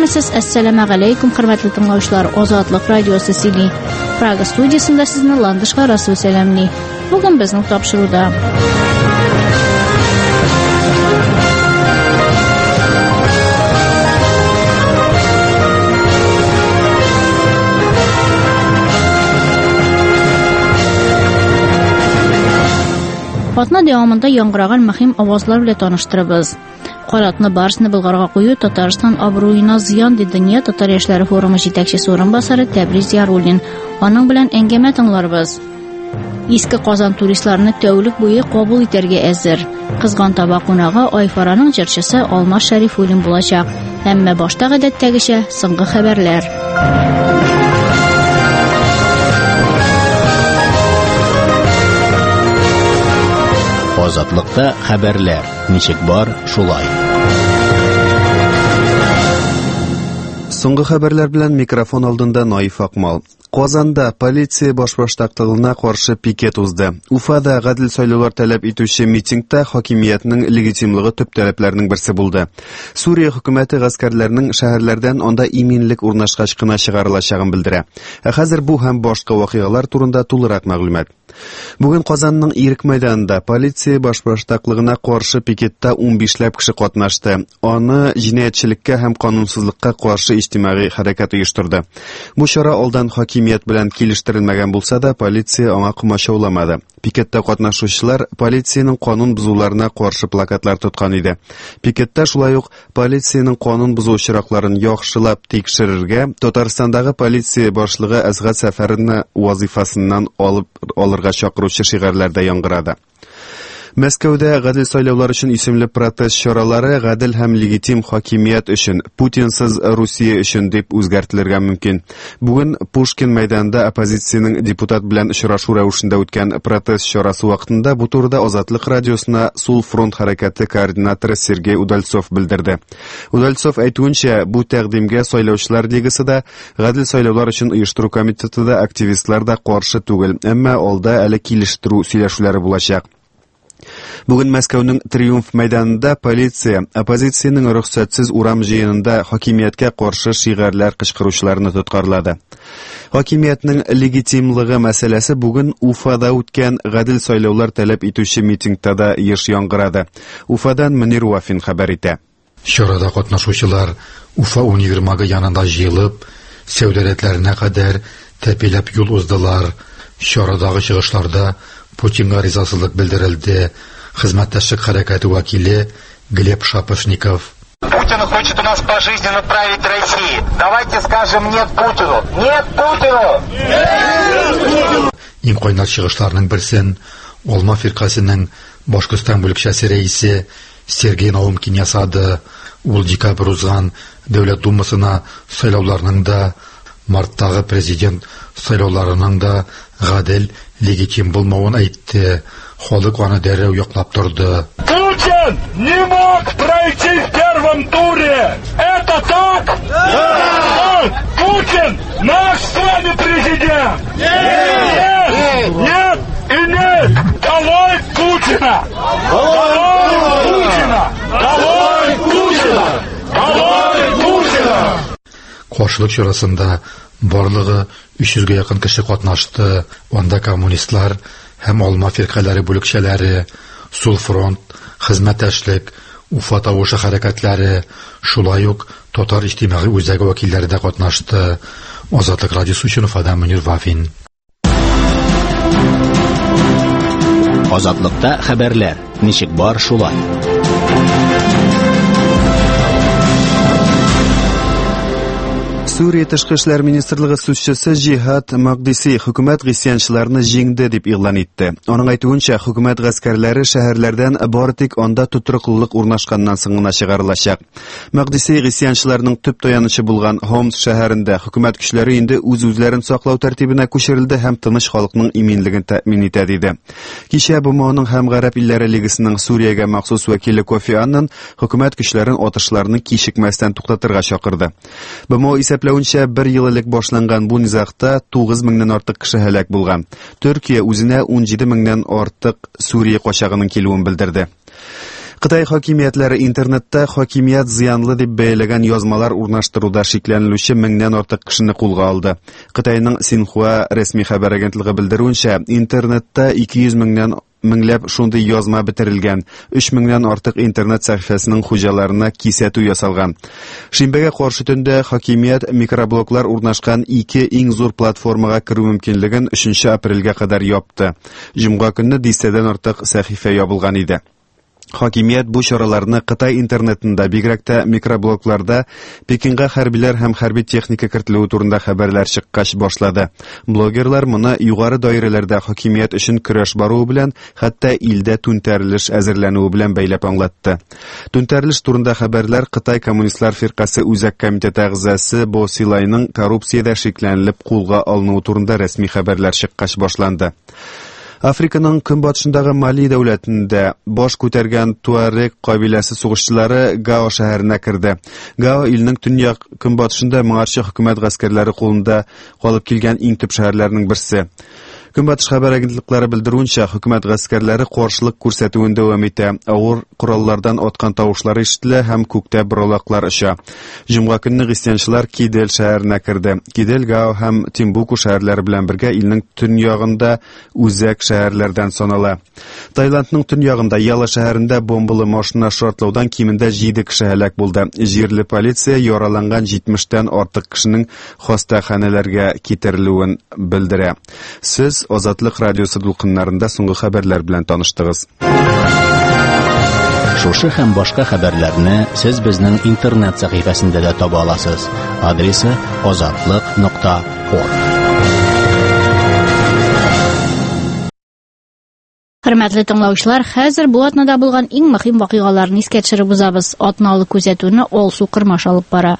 Сәламәтсез, әссәламу алейкум, хөрмәтле тыңлаучылар. Азатлык радиосы сөйли. Прага студиясында сезне Ландышка Расул сәламли. Бүген безнең тапшыруда Атна дәвамында яңгыраган мөһим авазлар белән таныштырабыз. Каратны барысны Болгарга кую Татарстан абруена зыян диде Дөнья татар яшьләре форумы җитәкчесе урынбасары Тәбриз Яруллин. Аның белән әңгәмә тыңларбыз. Иске Казан туристларны тәүлек буе кабул итәргә әзер. Кызган таба кунагы Айфараның җырчысы Алмаз Шәрифуллин булачак. Әмма башта гадәттәгечә соңгы хәбәрләр. Азатлыкта хәбәрләр. Ничек бар, шулай. Соңгы хәбәрләр белән микрофон алдында Наиф Акмал. Казанда полиция башбаштаклыгына каршы пикет узды. Уфада гадел сайлаулар таләп итүче митингта хакимиятның легитимлыгы төп таләпләрнең берсе булды. Сурия хөкүмәте гаскәрләрнең шәһәрләрдән анда иминлек урнашкач кына чыгарылачагын белдерә. Хәзер бу һәм башка вакыйгалар турында тулырак мәгълүмат. Бүген Казанның Ирек мәйданында полиция башбаштаклыгына каршы пикетта 15ләп кеше катнашты. Аны җинаятьчелеккә һәм канунсызлыкка каршы иҗтимагый хәрәкәт оештырды. Бу чара алдан хакимият белән килештерелмәгән булса да, полиция аңа комачауламады. Пикетта катнашучылар полициянең канун бузуларына каршы плакатлар тоткан иде. Пикетта шулай ук полициянең канун бузу очракларын яхшылап тикшерергә, Татарстандагы полиция башлыгы Әзгат Сәфәрне вазифасыннан алырга чакыручы шигарләрдә яңгырады. Мәскәүдә гадел сайлаулар өчен исемле протест чаралары гадел һәм легитим хакимият өчен, Путинсыз Русия өчен дип үзгәртелергә мөмкин. Бүген Пушкин мәйданында оппозициянең депутат белән очрашу рәвешендә үткән протест чарасы вакытында бу турыда Азатлык радиосына Сул фронт хәрәкәте координаторы Сергей Удальцов белдерде. Удальцов әйтүенчә, бу тәкъдимгә сайлаучылар лигасы да, гадел сайлаулар өчен оештыру комитеты да, активистлар да каршы түгел, әмма алда әле килештерү сөйләшүләре булачак. Бүген Мәскәүнең Триумф мәйданында полиция оппозициянең рөхсәтсез урам җыенында хакимияткә каршы шигарләр кычкыручыларны тоткарлады. Хакимиятның легитимлыгы мәсьәләсе бүген Уфада үткән гадел сайлаулар таләп итүче митингта да еш яңгырады. Уфадан Мөнир Вафин хәбәр итә. Чарада катнашучылар Уфа универмагы янында җыелып, сәүдәрәтләренә кадәр тәпиләп юл уздылар. Чарадагы чыгышларда Путинга ризасызлык белдерелде. Хезмәттәшлек хәрәкәте вәкиле Глеб Шапошников. Путин хочет у нас пожизненно править Россией. Давайте скажем нет Путину. Нет Путину! Иң кайнар чыгышларның берсен Алма фиркасының Башкортстан бүлекчәсе рәисе Сергей Наумкин ясады. Ул декабрь узган Дәүләт Думасына сайлауларның да, марттагы президент сайлауларының да гадел, легитим булмавын әйтте. Халык аны дәррәү яклап торды. Путин не мог пройти в первом туре. Это так? Да! Путин наш с вами президент. Нет! Нет! И нет! Долой Путина! Долой Путина! Долой Путина! Долой Путина! Каршылык чарасында барлыгы 300-гә якын кеше катнашты. Анда коммунистлар һәм Алма фиркалары бүлекчәләре, Сул фронт, хезмәттәшлек, Уфа тавышы хәрәкәтләре, шулай ук татар иҗтимагый үзәге вәкилләре дә катнашты. Азатлык радиосы өчен Уфадан Мөнир Вафин. Азатлыкта хәбәрләр. Ничек бар, шулай. Сүрия Тышкы эшләр министрлыгы сүзчесе Җиһад Магдиси хөкүмәт гысьянчыларны җиңде дип игълан итте. Аның әйтүенчә, хөкүмәт гаскәрләре шәһәрләрдән бары тик анда тотрыклылык урнашканнан соң гына чыгарылачак. Магдиси гысьянчыларның төп таянычы булган Хомс шәһәрендә хөкүмәт көчләре инде үз-үзләрен саклау тәртибенә күчерелде һәм тыныч халыкның иминлеген тәэмин итә диде. Кичә БМОның һәм Гарәп илләре лигасының Сүриягә махсус вәкиле Кофи Аннан хөкүмәт көчләрен атышларны кичекмәстән туктатырга чакырды. БМО исәпләүенчә, 1 ел элек башланган бу низагта 9 меңнән артык кеше һәлак булган. Төркия үзенә 17 меңнән артык Сүрия качагының килүен белдерде. Кытай хакимиятләре интернетта хакимият зыянлы дип бәяләгән язмалар урнаштыруда шикләнелүче 1000-нән артык кешене кулга алды. Кытайның Синхуа рәсми хәбәр агентлыгы белдерүенчә, интернетта 200 меңләп шундый язма бетерелгән, 3000-нән артык интернет сәхифәсенең хуҗаларына кисәтү ясалган. Шимбәгә каршы төндә хакимият микроблоглар урнашкан 2 иң зур платформага керү мөмкинлеген 3 апрельгә кадәр япты. Җомга көнне 10-дән артык сәхифә ябылган иде. Хакимият бу чараларны Кытай интернетында, бигрәк тә микроблогларда Пекинга хәрбиләр һәм хәрби техника кертелүе турында хәбәрләр чыккач башлады. Блогерлар моны югары даирәләрдә хакимият өчен көрәш баруы белән, хәтта илдә түнтәрелеш әзерләнүе белән бәйләп аңлатты. Түнтәрелеш турында хәбәрләр Кытай коммунистлар фиркасы үзәк комитеты әгъзасы Бо Силайның коррупциядә шикләнелеп кулга алынуы турында рәсми хәбәрләр чыккач башланды. Африканың көнбатышындагы Мали дәүләтендә баш күтәргән Туарек кабиләсе сугышчылары Гао шәһәренә керде. Гао илнең төньяк көнбатышында моңарчы хөкүмәт гаскәрләре кулында калып килгән иң төп шәһәрләрнең берсе. Көнбатыш хәбәр агентлыклары белдерүенчә, хөкүмәт гаскәрләре каршылык күрсәтүен дәвам итә. Авыр кораллардан аткан тавышлар ишетелә һәм күктә боралаклар оча. Җомга көнне христианчылар Кидель шәһәренә керде. Кидель, Гао һәм Тимбуку шәһәрләре белән бергә илнең төньягында үзәк шәһәрләрдән санала. Таиландның төньягында Яла шәһәрендә бомбалы машина шартлаудан кимендә 7 кеше һәлак булды. Җирле полиция яраланган 70-тән артык кешенең хастаханәләргә китерелүен белдерә. Сез Азатлык радиосы дулкыннарында соңгы хәбәрләр белән таныштыгыз. Шушы һәм башка хәбәрләрне сез безнең интернет сәхифәсендә дә таба аласыз. Адресы azatlyk.org. Хөрмәтле тыңлаучылар, хәзер бу атнада булган иң мөһим вакыйгаларны искә төшереп узабыз. Атналык күзәтүне Алсу Кырмаш алып бара.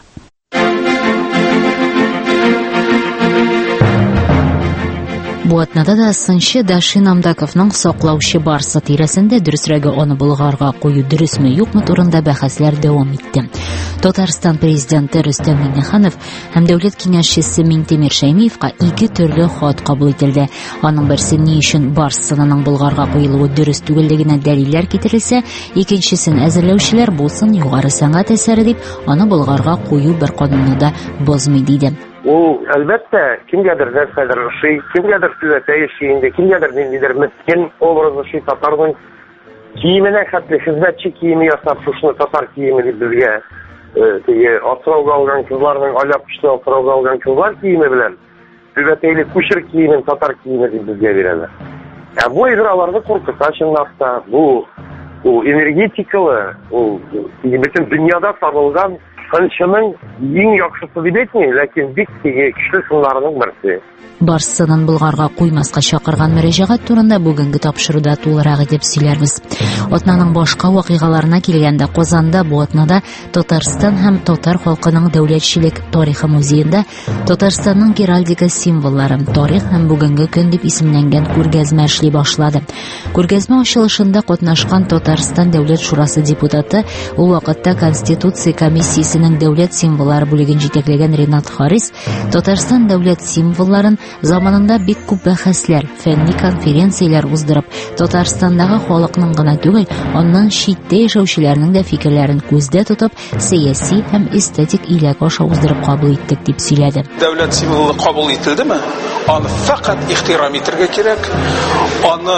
Бу атнада да сынчы Дашин Амдаковның саклаучы барсы тирәсендә дөресрәге аны булгарга кую дөресме юкмы турында бәхәсләр дәвам итте. Татарстан президенты Рөстәм Миңнеханов һәм дәүләт киңәшчесе Минтимер Шәймиевка 2 төрле хат кабул ителде. Аның берсе ни өчен барсының булгарга куелуы дөрес түгеллегенә дәлилләр китерелсә, икенчесен әзерләүчеләр булсын югары сәнгать әсәре дип аны булгарга кую бер канунны да бозмый диде. Ул, әлбәттә, кемгәдер нәрсәдер ошый, кемгәдер түзәтә яшәгәндә, кемгәдер ниндидер мескен образы шуй татарның киеменә хәтле хезмәтче киеме ясап, шушны татар киеме дип безгә теге асрауга алган кызларның аляп көчле асрауга алган кызлар киеме белән түзәтәйле күчер киемен татар киеме дип безгә бирәләр. Бу играларны куркыта чынлап та, бу энергетикалы, бөтен дөньяда табылган Ханшының иң яхшысы дип әйтмим, ләкин бик көчле сыннарының берсе. Барсының булгарга куймаска чакырган мөрәҗәгать турында бүгенге тапшыруда тулырак итеп сөйләрбез. Атнаның башка вакыйгаларына килгәндә, Казанда бу атнада Татарстан һәм татар халкының дәүләтчелек тарихы музеенда Татарстанның геральдика символлары, тарих һәм бүгенге көн дип исемләнгән күргәзмә эшли башлады. Күргәзмә ачылышында катнашкан Татарстан дәүләт шурасы депутаты, ул вакытта Конституция комиссиясенең дәүләт символлары бүлеген җитәкләгән Ренат Харис, Татарстан дәүләт символларын заманында бик күп бәхәсләр, фәнни конференцияләр уздырып, Татарстандагы халыкның гына түгел, аннан читтә яшәүчеләрнең дә фикерләрен күздә тотып, сәяси һәм эстетик иләк аша уздырып кабул иттек дип сөйләде. Дәүләт символы кабул ителдеме? Аны фақат ихтирам итәргә кирәк, аны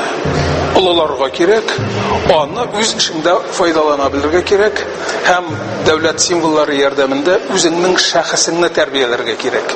олыларга кирәк, аны үз эшендә файдалана белергә кирәк һәм дәүләт символлары ярдәмендә үзеңнең шәхесеңне тәрбияләргә кирәк.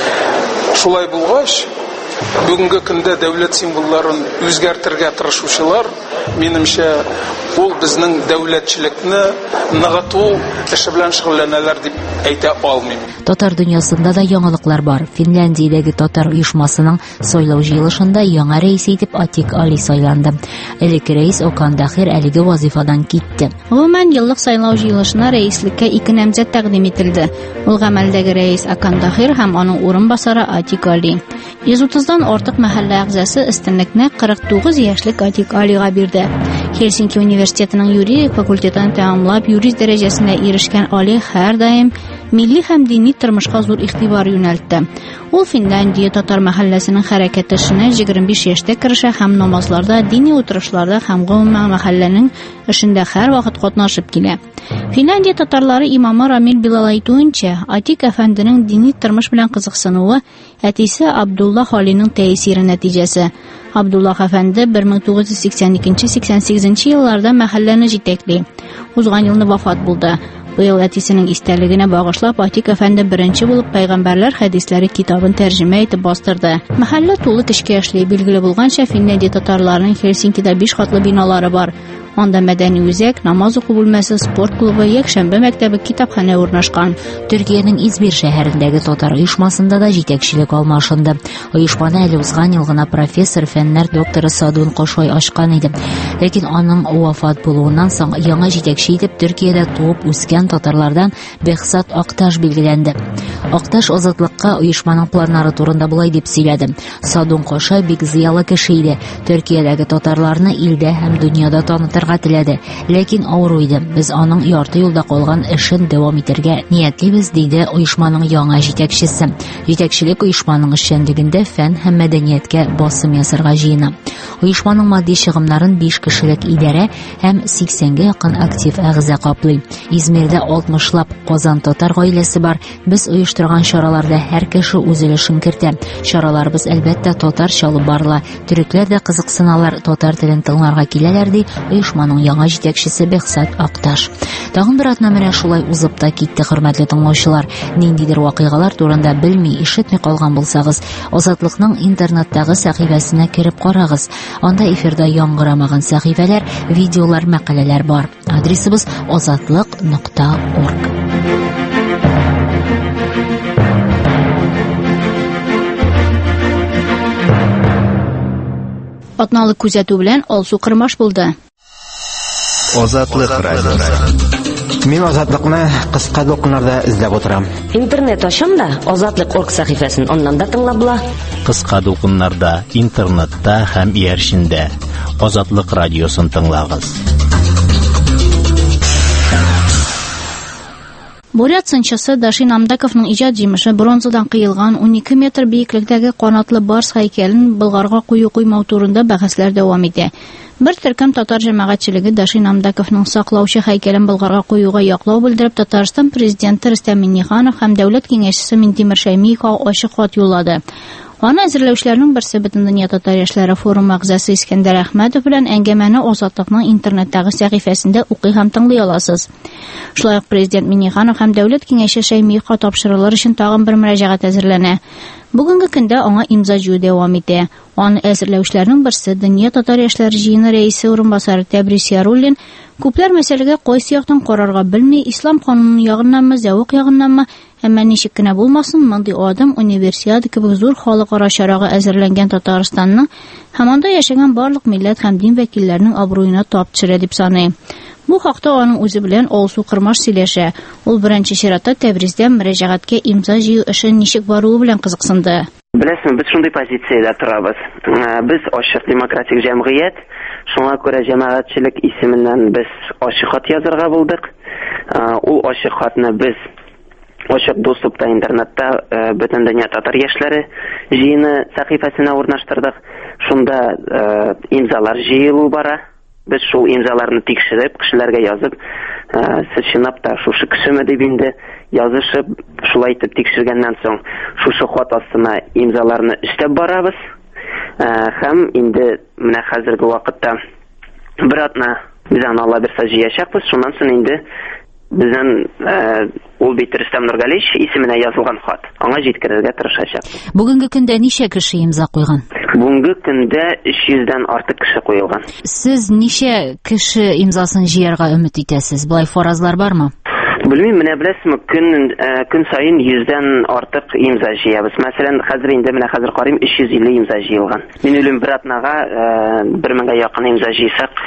Шулай булгач, бүгенге көндә дәүләт символларын үзгәртергә тырышучылар, минемчә, ул безнең дәүләтчелекне ныгыту эше белән шөгыльләнәләр дип әйтә алмыйм. Татар дөньясында да яңалыклар бар. Финляндиядәге татар оешмасының сайлау җыелышында яңа рәис итеп Атик Али сайланды. Элекке рәис Окан Дахир әлеге вазифадан китте. Гомумән еллык сайлау җыелышына рәислеккә 2 намзәт тәкъдим ителде. Ул гамәлдәге рәис Окан Дахир һәм аның урынбасары Атик Али. 130-дан артык мәхәллә әгъзасы өстенлекне 49 яшьлек Атик Алига бирде. Helsinki университетының юридик факультетын тәмамлап, юрист дәрәҗәсенә ирешкән Али һәр даим милли һәм дини тормышка зур игътибар юнәлтте. Ул Финляндия татар мәхәлләсенең хәрәкәт эшенә 25 яшьтә керешә һәм намазларда, дини утырышларда һәм гомумән мәхәлләнең эшендә һәр вакыт катнашып килә. Финляндия татарлары имамы Рамил Билал әйтүенчә, Атик әфәнденең дини тормыш белән кызыксынуы әтисе Абдулла Халинның тәэсире нәтиҗәсе. Абдулла әфәнде 1982-88 елларда мәхәлләне җитәкли. Узган елны вафат булды. Быел әтисенең истәлегенә багышлап Атик әфәнде беренче булып Пәйгамбәрләр хәдисләре китабын тәрҗемә итеп бастырды. Мәхәллә тулы кешкә эшли, билгеле булганча Финляндия татарларының Хельсинкида 5 катлы биналары бар. Анда мәдәни үзәк, намаз уку бүлмәсе, спорт клубы, якшәмбе мәктәбе, китапханә урнашкан. Төркиянең Измир шәһәрендәге татар оешмасында да җитәкчелек алмашынды. Оешманы әле узган ел гына профессор, фәннәр докторы Садун Кошой ачкан иде. Ләкин аның вафат булуыннан соң яңа җитәкче итеп Төркиядә туып үскән татарлардан Бехсат Акташ билгеләнде. Акташ азатлыкка оешманың планнары турында булай дип сөйләде. Садун Кошой бик зыялы кеше иде. Төркиядәге татарларны илдә һәм дөньяда танытырга теләде. Ләкин авыру иде. Без аның ярты юлда калган эшен дәвам итәргә ниятлибез, диде оешманың яңа җитәкчесе. Җитәкчелек оешманың эшчәнлегендә фән һәм мәдәнияткә басым ясарга җыена. Оешманың матди чыгымнарын 5 кешелек идарә һәм 80-гә якын актив әгъза каплый. Измирдә 60лап Казан татар гаиләсе бар. Без оештырган чараларда һәр кеше үз өлешен кертә. Чараларыбыз әлбәттә татарча алып барыла. Төрекләр дә кызыксыналар, татар телен тыңларга киләләр, ди оешманың яңа җитәкчесе Бехсат Акташ. Тагын бер атна менә шулай узып та китте, хөрмәтле тыңлаучылар. Ниндидер вакыйгалар турында белми, ишетми калган булсагыз, Азатлыкның интернеттагы сәхифәсенә кирип карагыз. Анда эфирда яңгырамаган сәхифәләр, видеолар, мәкаләләр бар. Адресыбыз azatlyk.org. Атналык күзәтү белән Алсу Кырмаш булды. Азатлык радиосы. Мин Азатлыкны кыска докумнарда эзләп утырам. Интернет ачам да Азатлык.org сәхифәсен аннан да тыңлап була. Кыска докумнарда, интернетта һәм ияршиндә Азатлык радиосын тыңлагыз. Бурят сынчысы Дашин Амдаковның иҗат җимеше бронзадан кыелган 12 метр биеклектәге канатлы барс һәйкәлен Болгарга кую-куймау турында бәхәсләр дәвам итә. Бер төркем татар җәмәгатьчелеге Дашин Амдаковның саклаучы һәйкәлен Болгарга куюга яклау белдереп, Татарстан президенты Рөстәм Миңнеханов һәм дәүләт киңәшчесе Минтимер Шәймиевка ачык хат юллады. Аны әзерләүчеләрнең берсе Бөтендөнья татар яшьләре форумы әгъзасы Искәндәр Әхмәтов белән әңгәмәне Азатлыкның интернеттагы сәхифәсендә укый һәм тыңлый аласыз. Шулай ук президент Миңнеханов һәм дәүләт киңәшчесе Шәймиевка тапшырылыр өчен тагын бер мөрәҗәгать әзерләнә. Бүгенге көндә аңа имза җыю дәвам итә. Аны әзерләүчеләрнең берсе Дөнья татар яшьләре җыены рәисе урынбасары Тәбрис Яруллин күпләр мәсьәләгә кайсы яктан карарга белми, ислам кануны ягыннанмы, зәвык ягыннанмы, әмма ничек кенә булмасын, мондый адым универсиада кебек зур халыкара чарага әзерләнгән Татарстанның һәм анда яшәгән барлык милләт һәм дин вәкилләренең абруена тап төшерә дип саный. Бу хакта аның үзе белән Алсу Кырмаш сөйләшә. Ул беренче чиратта Тәбриздә мөрәҗәгатькә имза җыю эше ничек баруы белән кызыксынды. Беләсең, без шундый позициядә торабыз. Без ачык демократик җәмгыять, шуңа күрә җәмәгатьчелек исеменнән без ачык хат язарга булдык. Ул ачык хатны без ачык доступта интернетта Бөтендөнья татар яшьләре җыены сәхифәсенә урнаштырдык. Шунда имзалар җыелу бара. Без шул имзаларны тикшереп, кешеләргә язып, сычынап та шушы кешеме дип инде язышып, шулай итеп тикшергәннән соң шушы хат астына имзаларны эштәп барабыз. Һәм инде менә хәзерге вакытта бер атна без аны Алла берсә җыячакбыз. Шуннан соң инде безнең ул бит Рөстәм Нургалич исеменә язылган хат. Аңа җиткерергә тырышачак. Бүгенге көндә ничә кеше имза куйган? Бүгенге көндә 300дән артык кеше куелган. Сез ничә кеше имзасын җыярга өмет итәсез? Булай фаразлар бармы? Белмим, менә беләсезме, көн сайын 100дән артык имза җыябыз. Мәсәлән, хәзер инде менә хәзер карыйм 350 имза җыелган. Мин үлем бер атнага 1000гә якын имза җыйсак,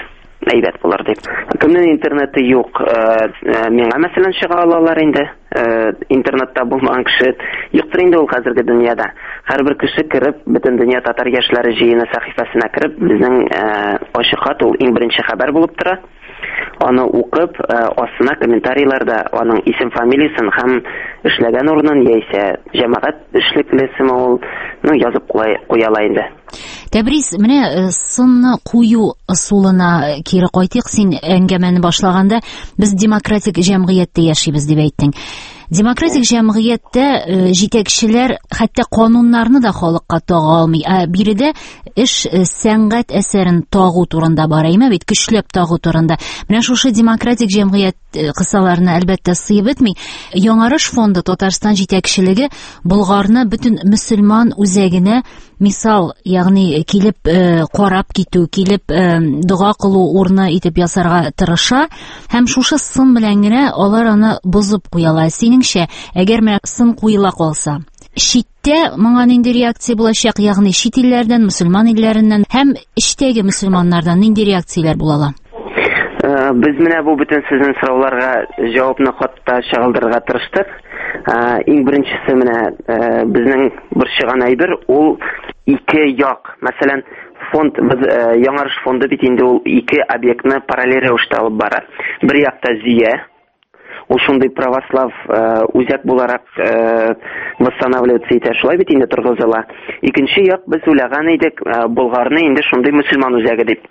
әйбәт булыр дип. Кемнең интернеты юк, миңа мәсәлән чыга алалар инде. Интернетта булмаган кеше юктыр инде ул хәзерге дөньяда. Һәрбер кеше кереп, бөтен дөнья татар яшьләре җыены сәхифәсенә кереп, безнең ачык хат ул иң беренче хәбәр булып тора. Аны укып, астына комментарийларда аның исем фамилиясын һәм эшләгән урынын яисә җәмәгать эшлеклесеме ул язып куяла инде. Тәбриз, менә сынны кую ысулына кире кайтыйк. Син әңгәмәне башлаганда без демократик җәмгыятьтә яшибез дип әйттең. Демократик җәмгыятьтә җитәкчеләр хәтта кануннарны да халыкка тага алмый. Биредә эш сәнгать әсәрен тагу турында бара, бит көчләп тагу турында. Менә шушы демократик җәмгыять кысаларына әлбәттә сыйып бетми. Яңарыш фонды Татарстан җитәкчелеге Болгарны бөтен мөселман үзәгенә мисал, ягъни килеп карап китү, килеп дуга кылу урыны итеп ясарга тырыша, һәм шушы сын белән генә алар аны бозып куялар. Синеңчә, әгәр менә сын куела калса, читтә моңа нинди реакция булачак, ягъни чит илләрдән, мөселман илләреннән һәм эчтәге мөселманнардан нинди реакцияләр булалар? Без менә бу бөтен сезнең сорауларга җавапны хатта чыгылдырырга тырыштык. Иң беренчесе менә безнең борчыган әйбер ул ике як. Мәсәлән, фонд, яңарыш фонды бит инде ул ике объектны параллель рәвештә алып бара. Бер якта Зия, ул шундый православ үзәк буларак восстанавливаться итә, шулай бит инде торгызыла. Икенче як, без уйлаган идек, Болгарны инде шундый мөселман үзәге дип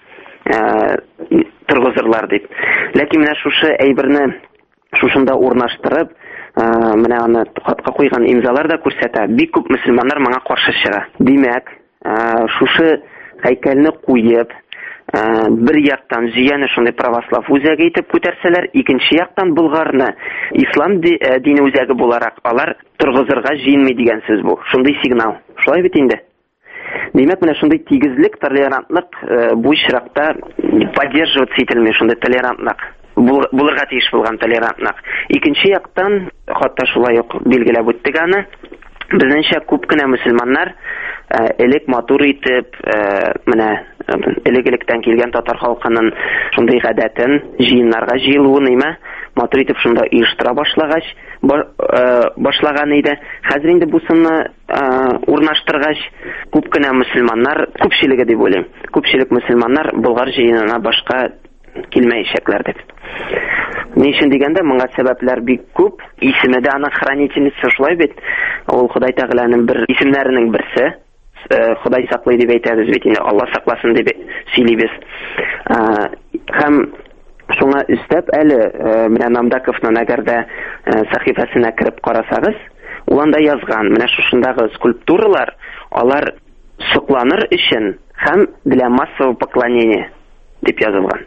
торгызырлар дип. Ләкин менә шушы әйберне шушында урнаштырып, менә аны хатка куйган имзалар да күрсәтә. Бик күп мөселманнар моңа каршы чыга. Димәк, шушы һәйкәлне куеп, бер яктан Зияны шундый православ үзәге итеп күтәрсәләр, икенче яктан Болгарны ислам дине үзәге буларак алар торгызырга җыенмый дигән сүз бу. Шундый сигнал. Шулай бит инде. Димәк, менә шундый тигезлек, толерантлык бу чиракта поддерживаться ителми, шундый толерантлык. Булырга тиеш булган толерантлык. Икенче яктан, хатта шулай ук билгеләп үттек аны, безнеңчә күп кенә мөселманнар элек матур итеп, менә элек-электән килгән татар халкының шундый гадәтен, җыеннарга җыелуын матур итеп шунда оештыра башлаган иде. Хәзер инде бусыны урнаштыргач, күп кенә мөселманнар, күпчелеге дип уйлыйм, күпчелек мөселманнар Болгар җыенына башка килмәячәкләр дип. Ни өчен дигәндә, моңа сәбәпләр бик күп. Исеме дә аның хранительница, шулай бит. Ул Ходай Тәгаләнең бер исемнәренең берсе. Ходай саклый дип әйтәбез бит инде, Алла сакласын дип сөйлибез. Һәм шуңа өстәп әле менә Намдаковның әгәр дә сәхифәсенә кереп карасагыз, ул анда язган, менә шушындагы скульптуралар, алар сокланыр өчен һәм для массового поклонения дип язылган.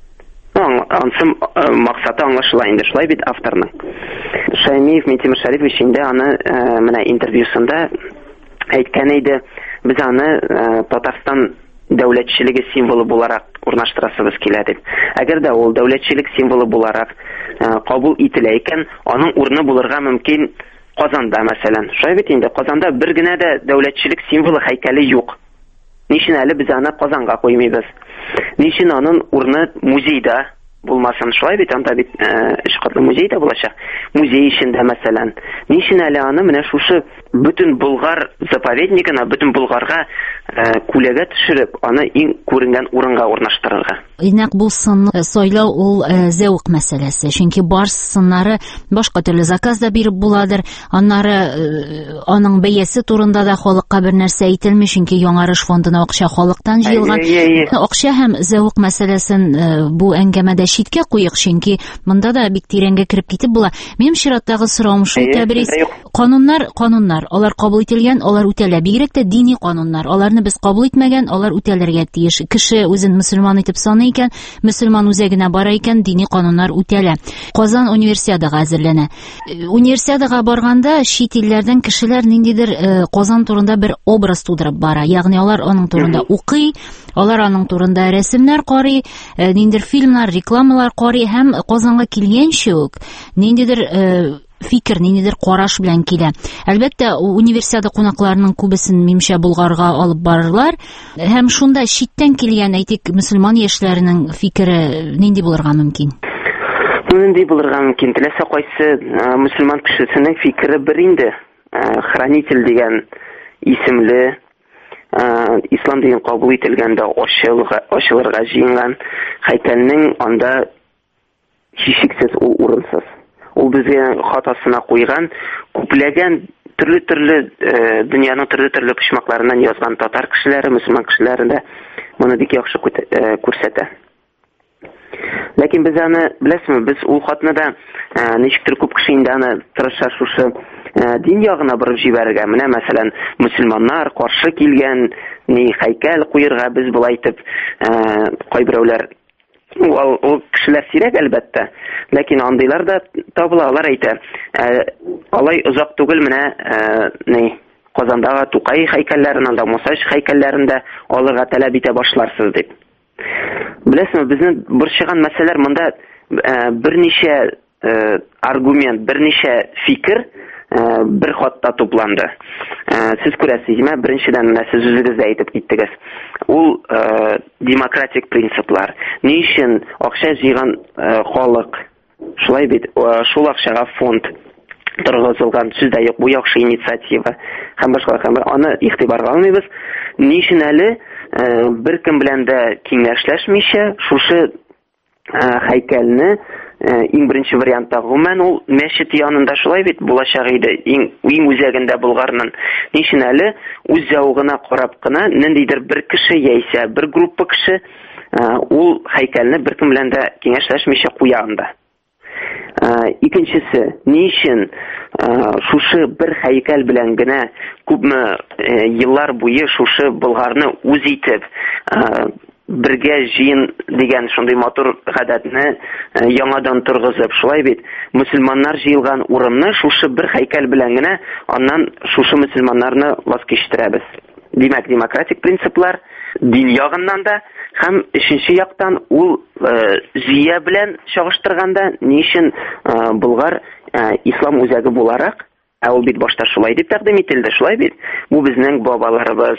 Ансым максаты аңлашыла инде, шулай бит авторның. Шаймиев Митимир Шәрифович инде аны менә интервьюсында әйткән иде, без аны Татарстан дәүләтчелеге символы буларак урнаштырасыбыз килә дип. Әгәр дә ул дәүләтчелек символы буларак кабул ителә икән, аның урыны булырга мөмкин Казанда, мәсәлән. Шулай бит инде, Казанда бер генә дә дәүләтчелек символы һәйкәле юк. Ничен әле без аны Казанга куймыйбыз? Ничен аның урыны музейда булмасын? Шулай бит, анда бит өч катлы музей да булачак. Музей эчендә, мәсәлән. Ничен әле аны менә шушы бөтен Болгар заповеднигына, бөтен Болгарга күләгә төшереп, аны иң күренгән урынга урнаштырырга. Нәкъ бу сынны сайлау ул зәвык мәсьәләсе. Чөнки барс сыннары башка төрле заказ да биреп буладыр. Аннары аның бәясе турында да халыкка бер нәрсә әйтелми, чөнки яңарыш фондына акча халыктан җыелган. Акча һәм зәвык мәсьәләсен бу әңгәмәдә читкә куйык, чөнки монда да бик тирәнгә кирип китеп була. Минем чираттагы сорауым шул, Тәбриз. Кануннар, алар кабул ителгән, алар үтәлә. Бигрәк тә дини кануннар. Аларны без кабул итмәгән, алар үтәлергә тиеш. Кеше үзен мөселман итеп саный икән, мөселман үзәгенә бара икән, дини кануннар үтәлә. Казан универсиадага әзерләнә. Универсиадага барганда чит илләрдән кешеләр ниндидер Казан турында бер образ тудырып бара. Ягъни алар аның турында укый, алар аның турында рәсемнәр карый, ниндидер фильмнар, рекламалар карый һәм Казанга килгәнче үк ниндидер фикер, ниндидер караш белән килә. Әлбәттә, универсиада кунакларының күбесен Мимшә Булгарга алып барырлар. Һәм шунда читтән килгән, әйтик, мөселман яшьләренең фикере нинди булырга мөмкин? Нинди булырга мөмкин? Теләсә кайсы мөселман кешесенең фикере бер инде. Хранитель дигән исемле ислам динен кабул ителгәндә ачылырга җыенган һәйкәлнең анда һичшиксез ул урынсыз. Ул безгә хатасына куйган, күпләгән төрле дөньяның төрле почмакларыннан язган татар кешеләре, мөселман кешеләре дә моны бик яхшы күрсәтә. Ләкин без аны беләсезме, без ул хатны да ничектер күп кеше инде аны тырыша шушы дин ягына борып җибәрергә. Менә мәсәлән, мөселманнар каршы килгән һәйкәл куерга без булай итеп кайберәүләр ул кешеләр сирәк әлбәттә, ләкин андыйлар да табыла, алар әйтә. Алай озак түгел менә Казандагы Тукай һәйкәлләрен, анда Муса һәйкәлләрен дә алырга таләп итә башларсыз дип. Беләсезме, безнең борчыган мәсьәләләр монда берничә аргумент, берничә фикер бер хатта тупланды. Сез күрәсезме, беренчедән менә сез үзегез дә әйтеп киттегез. Ул демократик принциплар. Ни өчен акча җыйган халык, шулай бит, шул акчага фонд торгызылган, сүздә юк, бу яхшы инициатива. Һәм башка аны игътибарга алмыйбыз. Ни өчен әле беркем белән дә киңәшләшмичә шушы һәйкәлне иң беренче вариантта гомумән ул мәчет янында шулай бит булачак иде, иң үзәгендә Булгарның. Ни өчен әле үз зәвыгына карап кына ниндидер бер кеше яисә бер группа кеше ул һәйкәлне беркем белән дә киңәшләшмичә куя анда. Икенчесе, ни өчен шушы бер һәйкәл белән генә күпме еллар буе шушы Булгарны үз итеп бергә җыен дигән шундый матур гадәтне яңадан торгызып, шулай бит, мөселманнар җыелган урынны шушы бер һәйкәл белән генә аннан шушы мөселманнарны васкештирәбез. Димәк, демократик принциплар дин ягыннан да һәм өченче яктан ул зия белән чагыштырганда ни өчен Булгар ислам үзәге буларак, ул бит башта шулай дип тәкъдим ителде, шулай бит. Бу безнең бабаларыбыз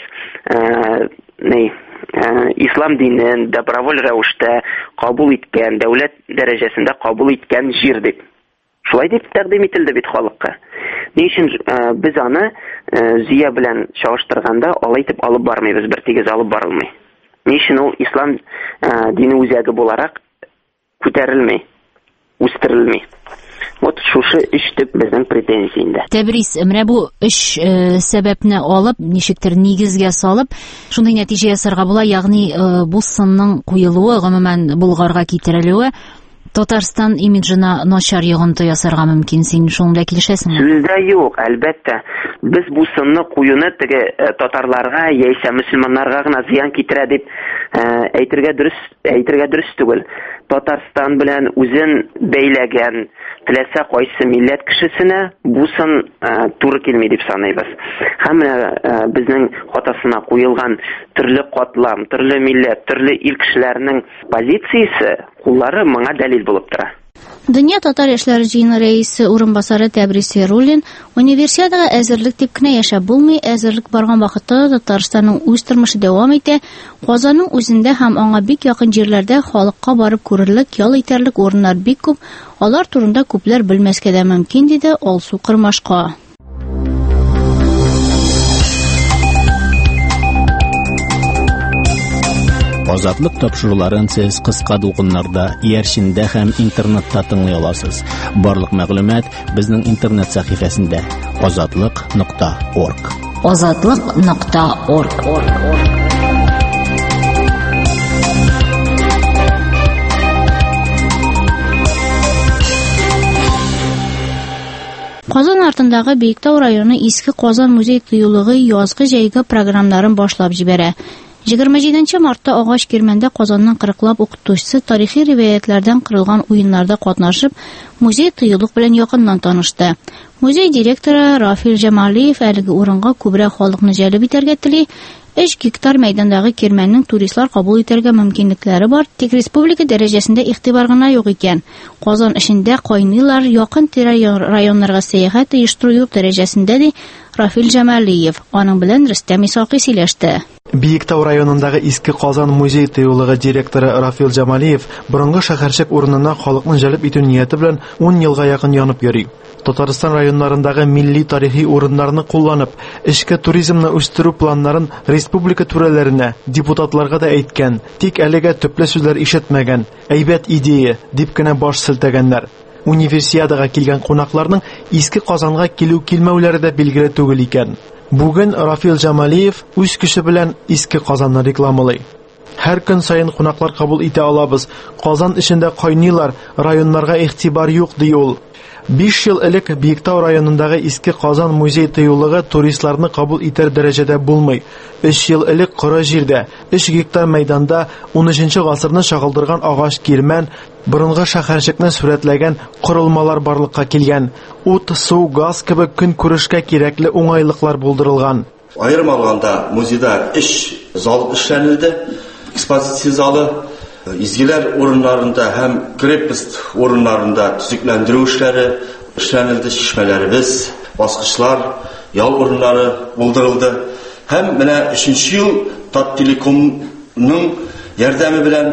ислам динен доброволь рәвештә кабул иткән, дәүләт дәрәҗәсендә кабул иткән җир дип. Шулай дип тәкъдим ителде бит халыкка. Ни өчен без аны зия белән чагыштырганда алай итеп алып бармыйбыз, бер тигез алып барылмый. Ни өчен ул ислам дине үзәге буларак күтәрелми, үстерелми. Вот шушы эш төп безнең претензия. Тәбриз, менә бу эш сәбәпне алып, ничектер нигезгә салып, шундый нәтиҗә ясарга була, ягъни бу сынның куелуы, гомумән Булгарга китерелүе Татарстан имиджына начар йогынты ясарга мөмкин. Син шуңда килешәсеңме? Сүздә юк, әлбәттә. Без бу сынны куюны теге татарларга яисә мөселманнарга гына зыян китерә дип әйтергә дөрес түгел. Татарстан белән үзен бәйләгән теләсә кайсы милләт кешесенә бу сын туры килми дип саныйбыз. Һәм безнең хатасына куелган төрле катлам, төрле милләт, төрле ил кешеләренең позициясе, куллары моңа дәлил булып тора. Дөнья татар яшьләре җыены рәисе урынбасары Тәбриз Яруллин универсиадага әзерлек дип кенә яшәп булмый, әзерлек барган вакытта Татарстанның үз тормышы дәвам итә. Казанның үзендә һәм аңа бик якын җирләрдә халыкка барып күрерлек, ял итәрлек урыннар бик күп. Алар турында күпләр белмәскә дә мөмкин, диде Алсу Кырмашка. Азатлык тапшыруларын сез кыска дулкыннарда, иярчиндә һәм интернетта тыңлый аласыз. Барлык мәгълүмат безнең интернет сәхифәсендә azatliq.org. azatliq.org. Казан артындагы Биектау районы Иске Казан музей тыюлыгы язгы җәйге программаларын башлап җибәрә. 27 мартта Агач Кирмәндә Казанның 40лап укытучысы тарихи риваятләрдән кырылган уеннарда катнашып, музей тыюлык белән якыннан танышты. Музей директоры Рафил Җамалиев әлеге урынга күбрәк халыкны җәлеп итәргә тели, 3 гектар мәйдандагы кирмәннең туристлар кабул итәргә мөмкинлекләре бар, тик республика дәрәҗәсендә игътибар гына юк икән. Казан эчендә кайныйлар, якын тирә районнарга сәяхәт оештыру юк дәрәҗәсендә ди Рафил Җамалиев. Аның белән Рөстәм Исакый сөйләште. Биектау районындагы Иске Казан музей тыюлыгы директоры Рафил Җамалиев борынгы шәһәрчек урынына халыкны җәлеп итү нияте белән 10 елга якын янып йөри. Татарстан районнарындагы милли тарихи урыннарны кулланып, эчке туризмны үстерү планнарын республика түрәләренә, депутатларга да әйткән, тик әлегә төпле сүзләр ишетмәгән. Әйбәт идея дип кенә баш селтәгәннәр. Универсиадага килгән кунакларның Иске Казанга килү-килмәүләре дә билгеле түгел икән. Бүген Рафил Җамалиев үз көче белән Иске Казанны рекламалый. Һәр көн сайын кунаклар кабул итә алабыз. Казан эчендә кайныйлар, районнарга игътибар юк ди ул. 5 ел элек Биектау районындагы Иске Казан музей тыюлыгы туристларны кабул итәр дәрәҗәдә булмый. 3 ел элек коры җирдә, 3 гектар мәйданда 13нчы гасырны чагылдырган агач кирмән, борынгы шәһәрчекне сурәтләгән корылмалар барлыкка килгән. Ут, су, газ кебек көн күрешкә кирәкле уңайлыклар булдырылган. Аерым алганда музейда 3 зал эшләнелде. Экспозиция залы, изгеләр урыннарында һәм крепост урыннарында төзекләндерү эшләре эшләнелде, чишмәләребез, баскычлар, ял урыннары булдырылды. Һәм менә 3нче ел Таттелекомның ярдәме белән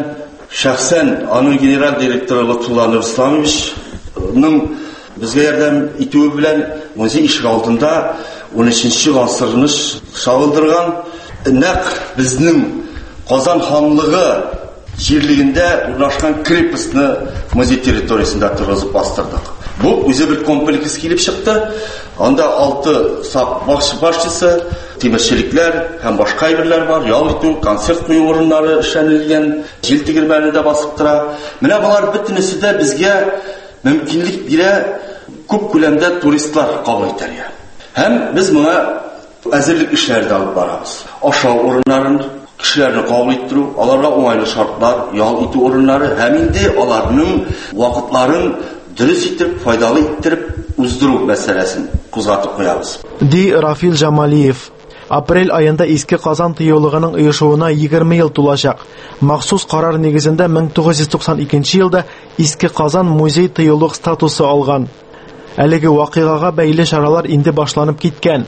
шәхсән аның генераль директоры Лотфулла Рустамовичның безгә ярдәм итүе белән музей ишек алдында 13нче гасырны шагылдырган нәкъ безнең Казан ханлыгы җирлегендә урнашкан крепостны музей территориясендә торгызып бастырдык. Бу үзе бер комплекс килеп чыкты. Анда 6 сап башчысы, тимерчелекләр һәм башка әйберләр бар. Ял итү, концерт кую урыннары эшләнелгән, җил тегермәне дә басып тора. Менә булар бөтенесе дә безгә мөмкинлек бирә күп күләмдә туристлар кабул итәргә. Һәм без моңа әзерлек эшләрендә алып барабыз. Ашау урыннарын кешеләрне кабул иттерү, аларга уңайлы шартлар, ял итү урыннары һәм инде аларның вакытларын дөрес итеп, файдалы иттереп уздыру мәсьәләсен кузгатып куябыз. Ди Рафил Җамалиев. Апрель айында Иске Казан тыюлыгының оешуына 20 ел тулачак. Махсус карар нигезендә 1992 елда Иске Казан музей тыюлык статусы алган. Әлеге вакыйгага бәйле чаралар инде башланып киткән.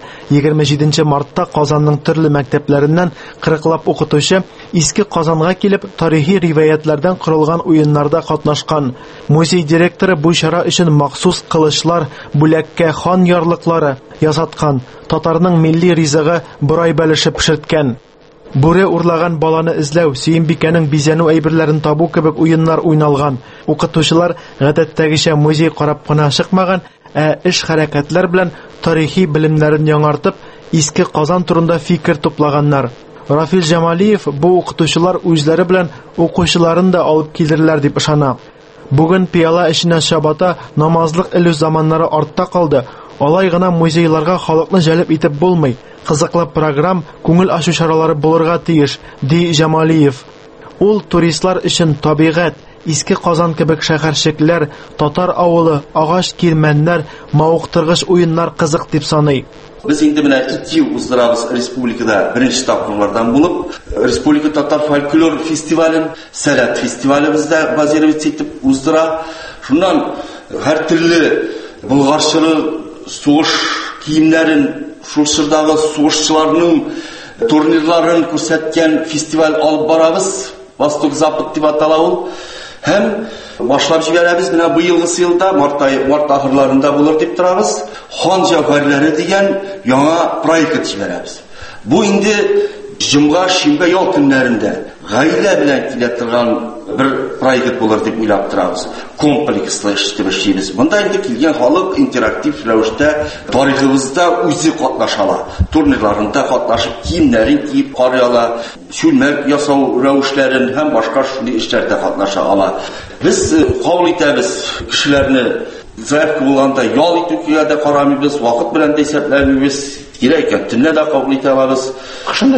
27 мартта Казанның төрле мәктәпләреннән 40лап укытучы Иске Казанга килеп, тарихи риваятләрдән корылган уеннарда катнашкан. Музей директоры бу чара өчен махсус кылычлар, бүләккә хан ярлыклары ясаткан. Татарның милли ризыгы борай бәлешеп пешерткән. Бүре урлаган баланы эзләү, Сөембикәнең бизәнү әйберләрен табу кебек уеннар уйналган. Укытучылар гадәттәгечә музей карап кына чыкмаган, эш хәрәкәтләр белән тарихи белемнәрен яңартып, Иске Казан турында фикер туплаганнар. Рафил Җамалиев бу укытучылар үзләре белән укучыларын да алып килерләр дип ышана. Бүген пиала эшенә чабата, намазлык элү заманнары артта калды. Алай гына музейларга халыкны җәлеп итеп булмый. Кызыклы программ, күңел ачу чаралары булырга тиеш, ди Җамалиев. Ул туристлар өчен табигать, Иске Казан кебек шәһәрчекләр, татар авылы, агач кирмәннәр, мавыктыргыч уеннар кызык дип саный. Без инде менә 2 ел уздырабыз республикада беренче тапкырлардан булып, Республика татар фольклор фестивален, Сәләт фестивалебездә базировать итеп уздыра. Шуннан һәр төрле булгарчылык, сугыш киемнәрен, шул чордагы сугышчыларның турнирларын күрсәткән фестиваль алып барабыз. Восток-Запад дип атала ул. Һәм башлап җибәрәбез менә бу елгы елда март ахырларында булыр дип торабыз. Хан җавһәрләре дигән яңа проект җибәрәбез. Бу инде җомга, шимбә ял көннәрендә гаилә белән килә торган бер проект булыр дип уйлап торабыз. Комплекслы эшләшебез. Монда инде килгән халык интерактив рәвештә тарихыбызда үзе катнашала. Турнирларында катнашып, киемнәрен киеп карыяла, чүлмәк ясау рәвешләрен һәм башка шундый эшләрдә катнаша ала. Без кабул итәбез кешеләрне заявка булганда ял итүгә дә карамыйбыз, вакыт белән дә исәпләмибез. Кирәк икән, төнлә дә кабул итә алабыз. Кышында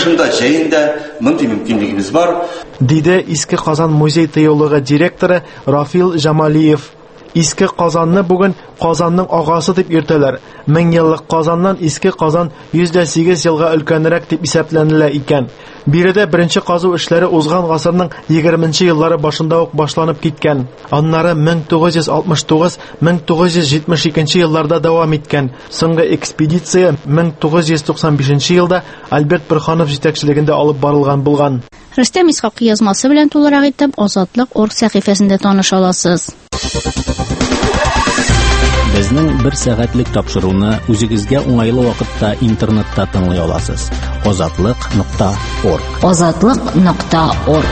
җәендә мондый мөмкинлегебез бар. Диде Иске Казан музей тыюлыгы директоры Рафил Җамалиев. Иске Казанны бүген Казанның агасы дип йөртәләр. 1000 еллык Казаннан Иске Казан 108 елга өлкәнрәк дип исәпләнелә икән. Биредә беренче казу эшләре узган гасырның 20нче еллары башында ук башланып киткән. Аннары 1969-1972 елларда дәвам иткән. Соңгы экспедиция 1995 елда Альберт Бирханов җитәкчелегендә алып барылган булган. Рөстәм Исхакый язмасы белән тулырак итеп Азатлык.орг сәхифәсендә таныша аласыз. Безнең 1 сәгатьлек тапшыруны үзегезгә уңайлы вакытта интернетта тыңлый аласыз. Azatlyk.org. Azatlyk.org.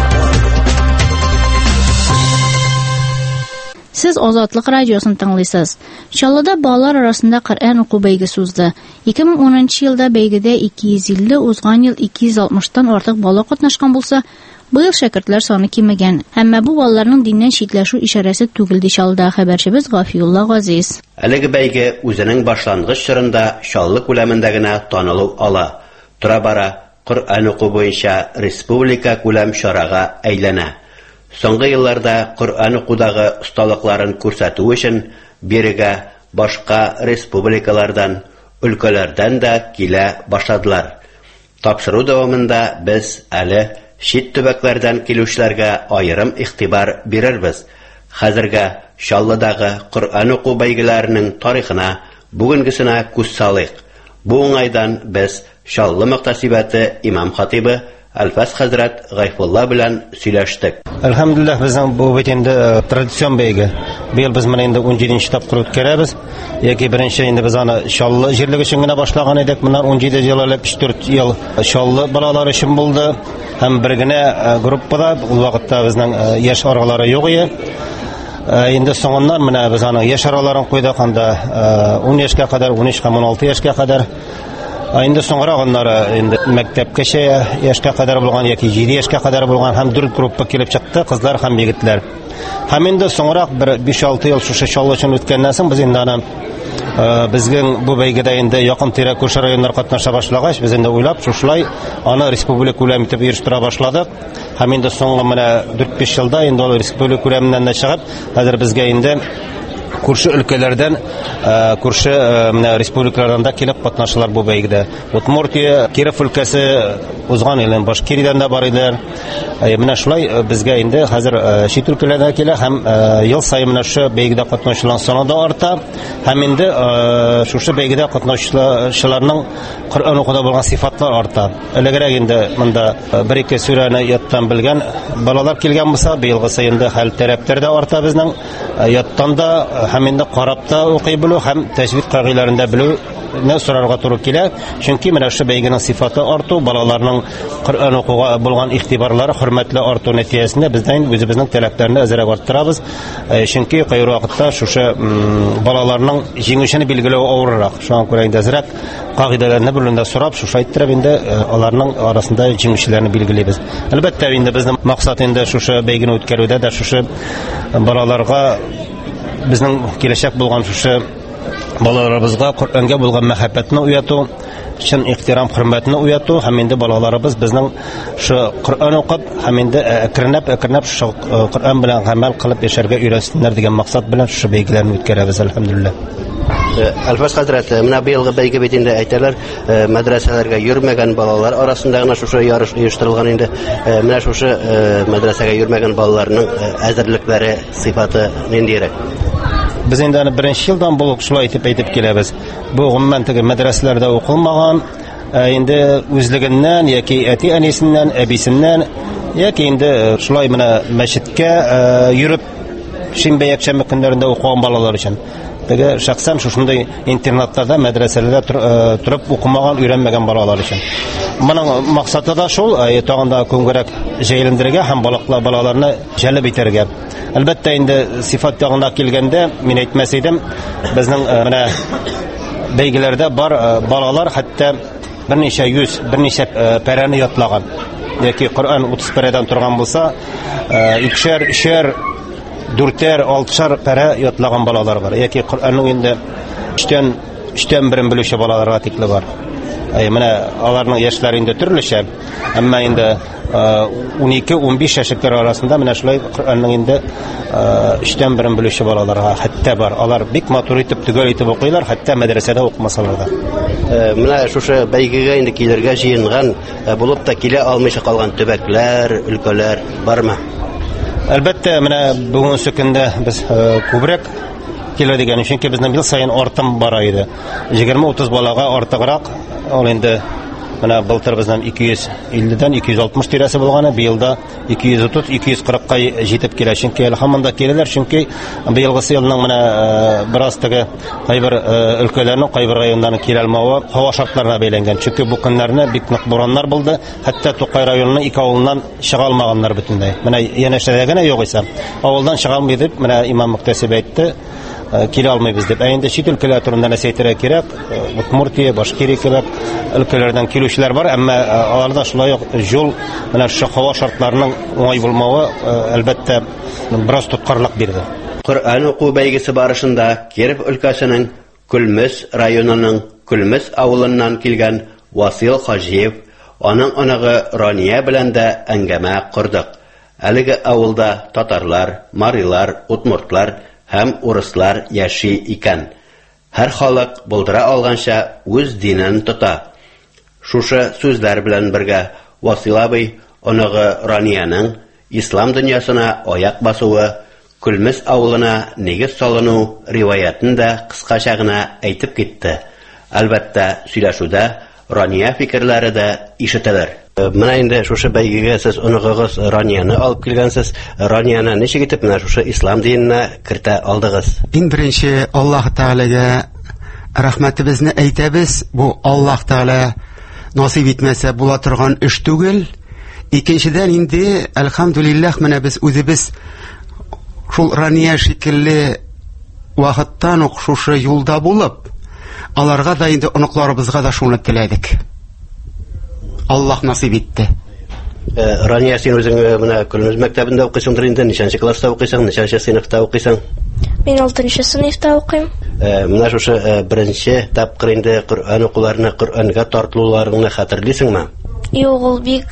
Сез Азатлык радиосын тыңлыйсыз. Чаллыда балалар арасында Коръән уку бәйгесе узды. 2010 елда бәйгедә 250, узган ел 260тан артык бала катнашкан булса, быел шәкертләр саны кимегән. Әмма бу балаларның диннән читләшү ишарәсе түгел ди Чаллыда хәбәрчебез Гафиулла Газиз. Әлеге бәйге үзенең башлангыч чорында Чаллы күләмендә генә танылу ала. Тора-бара Коръән уку буенча республика күләм чарага әйләнә. Соңгы елларда Коръән укудагы осталыкларын күрсәтү өчен бирегә башка республикалардан, өлкәләрдән дә килә башладылар. Тапшыру дәвамында без әле чит төбәкләрдән килүчеләргә аерым игътибар бирербез. Хәзергә Чаллыдагы Коръән уку бәйгеләренең тарихына, бүгенгесенә күз салыйк. Бу уңайдан без Чаллы мөхтәсибәте имам хатибы Әлфәс хәзрәт Гайфулла белән сөйләштек. Әлхәмдулиллаһ, безнең бу бит инде традицион бәйге. Быел без моны инде 17нче тапкыр үткәрәбез. Яки беренче инде без аны Чаллы җирлеге өчен генә башлаган идек. Моннан 17 ел элек 3-4 ел Чаллы балалары өчен булды. Һәм бер генә группада ул вакытта безнең яшь аралары юк иде. Инде соңыннан менә без аны яшь араларын куйдык, анда 10 яшькә кадәр, 13 һәм 16 яшькә кадәр. Инде соңрак аннары инде мәктәпкәчә яшькә кадәр булган яки 7 яшькә кадәр булган һәм 4 группа килеп чыкты, кызлар һәм егетләр. Һәм инде соңрак бер 5-6 ел шушы Чаллы өчен үткәннән соң без инде аны безнең бу бәйгедә инде якын тирә күрше районнар катнаша башлагач, без инде уйлап шушылай аны республика күләм итеп оештыра башладык. Һәм инде соңгы менә 4-5 елда инде ул республика күләменнән чыгып, хәзер безгә инде күрше өлкәләрдән, күрше республикалардан да килеп катнашалар бу бәйгедә. Удмуртия, Киров өлкәсе, узган елдан Башкириядән да бар иделәр. Менә шулай безгә инде хәзер чит өлкәләрдән килә һәм ел саен менә шу бәйгедә катнашучылар саны да арта. Һәм инде шушы бәйгедә катнашучыларның Коръән укуда булган сыйфатлар арта. Элегрәк инде монда 1-2 сүрәне яттан белгән балалар килгән булса, быелгы саенда хәл таләпләр дә арта безнең. Яттан да һәм инде карап та укый белү һәм тәҗвид кагыйләрендә белү не сорарга туры килә. Чөнки менә шу бәйгенең сыйфаты арту, балаларның Коръән укуга булган игътибарлары, хөрмәтле арту нәтиҗәсендә безнең үзебезнең таләпләрне әзрәк арттырабыз. Чөнки кайры вакытта шушы балаларның җиңүчене билгеләү авыррак. Шуңа күрә инде әзрәк кагыйдәләрне белүндә сорап, шушы әйттереп инде аларның арасында җиңүчеләрне билгеләбез. Әлбәттә инде безнең максат инде шушы бәйгене үткәрүдә дә шушы балаларга безнең киләчәк булган шушы балаларыбызга Коръәнгә булган мәхәббәтне уяту, чын ихтирам, хөрмәтне уяту һәм инде балаларыбыз безнең шу Коръән укып һәм инде әкренәп шу Коръән белән гамәл кылып яшәргә өйрәтсеннәр дигән максат белән шу бәйгеләрне үткәрәбез, әлхәмдулиллаһ. Әлфәс хәзрәт, менә быелгы бәйге бит инде әйтәләр, мәдрәсәләргә йөрмәгән балалар арасында гына шушы ярыш оештырылган инде. Менә шушы мәдрәсәгә йөрмәгән балаларның әзерлекләре, сыйфаты ниндирәк? Без инде аны беренче елдан булып шулай әйтеп киләбез. Бу гомумән теге мәдрәсәләрдә укылмаган, инде үзлегеннән яки әти-әнисеннән, әбисеннән яки инде шулай менә мәчеткә йөреп шимбә якшәмбе көннәрендә укыган балалар өчен. Теге шәхсән шушындай интернаттарда, мәдрәсәләрдә турып укымаган, өйрәнмәгән балалар өчен. Моның максаты да шул, тагында күңгәрәк җәйлендерергә һәм балаларны җәлеп итәргә. Әлбәттә инде сыйфат ягына килгәндә, мин әйтмәс идем, безнең менә бәйгеләрдә бар балалар хәтта берничә пәрәне ятлаган. Яки Коръән 30 пәрәдән торган булса, 2-шәр, 3-шәр, 4-шәр, 6-шәр пәрә ятлаган балалар бар. Яки Коръәнның инде 3-тән 1 белүче балаларга тикле бар. Менә аларның яшьләре инде төрлечә, әмма инде 12-15 яшьләр арасында менә шулай Коръәнның инде 3тән 1 белүче балаларга хәтта бар. Алар бик матур итеп, төгәл итеп укыйлар, хәтта мәдрәсәдә укымасалар да. Менә шушы бәйгегә инде килергә җыенган, булып та килә алмыйча калган төбәкләр, өлкәләр бармы? Әлбәттә, менә бүгенге көндә без күбрәк килә дигән, чөнки безнең ел сайын артым бара иде. 20-30 балага артыграк, ул инде менә былтыр безнең 250-дән 260 тирәсе булганы, быелда 230-240-ка җитеп килә. Чөнки һаманда киләләр, чөнки быелгысы елның менә бераз теге кайбер өлкәләрнең, кайбер районнарның килә алмавы һава шартларына бәйләнгән. Чөнки бу көннәрне бик нык бураннар булды, хәтта Тукай районының 2 авылыннан чыга алмаганнар бөтенләй. Менә янәшәдә генә юк исә, авылдан чыга алмый дип, менә имам Мөхтәсиб әйтте, килә алмыйбыз дип. Инде чит өлкәләр турында нәрсә әйтергә кирәк? Удмуртия, Башкирия кебек өлкәләрдән килүчеләр бар, әмма аларда шулай ук жол, менә шу һава шартларының уңай булмавы әлбәттә бераз тоткарлык бирде. Коръән уку бәйгесе барышында Киров өлкәсенең Күлмес районының Күлмес авылыннан килгән Васил Хаҗиев, аның анагы Рания белән дә әңгәмә курдык. Әлеге авылда татарлар, марилар, удмуртлар һәм урыслар яши икән. Һәр халык булдыра алганча үз динен тота. Шушы сүзләр белән бергә Васил абый оныгы Ранияның ислам дөньясына аяк басуы, Күлмес авылына нигез салыну риваятын да кыскача гына әйтеп китте. Әлбәттә, сөйләшүдә Рания фикерләре дә ишетелер. Менә инде шушы бәйгегә сез оныгыгыз Ранияны алып килгәнсез. Ранияны ничек итеп менә шушы ислам диненә кертә алдыгыз? Иң беренче Аллаһ Тәгаләгә рәхмәтебезне әйтәбез. Бу Аллаһ Тәгалә насыйп итмәсә була торган эш түгел. Икенчедән инде әлхәмдүлиллаһ менә без үзебез шул Рания шикелле вакыттан ук шушы юлда булып, аларга да инде оныкларыбызга да шуны теләдек. Аллаһ насыйп итте. Рания, син үзең менә Күлмес мәктәбендә укыйсыңдыр инде, ничәнче класста укыйсың, ничәнче сыйныфта укыйсың? Мин 6-нчы сыйныфта укыйм. Менә шушы беренче тапкыр инде Коръән укуларны, Коръәнгә тартылуларыңны хәтерлисеңме? Юк, ул бик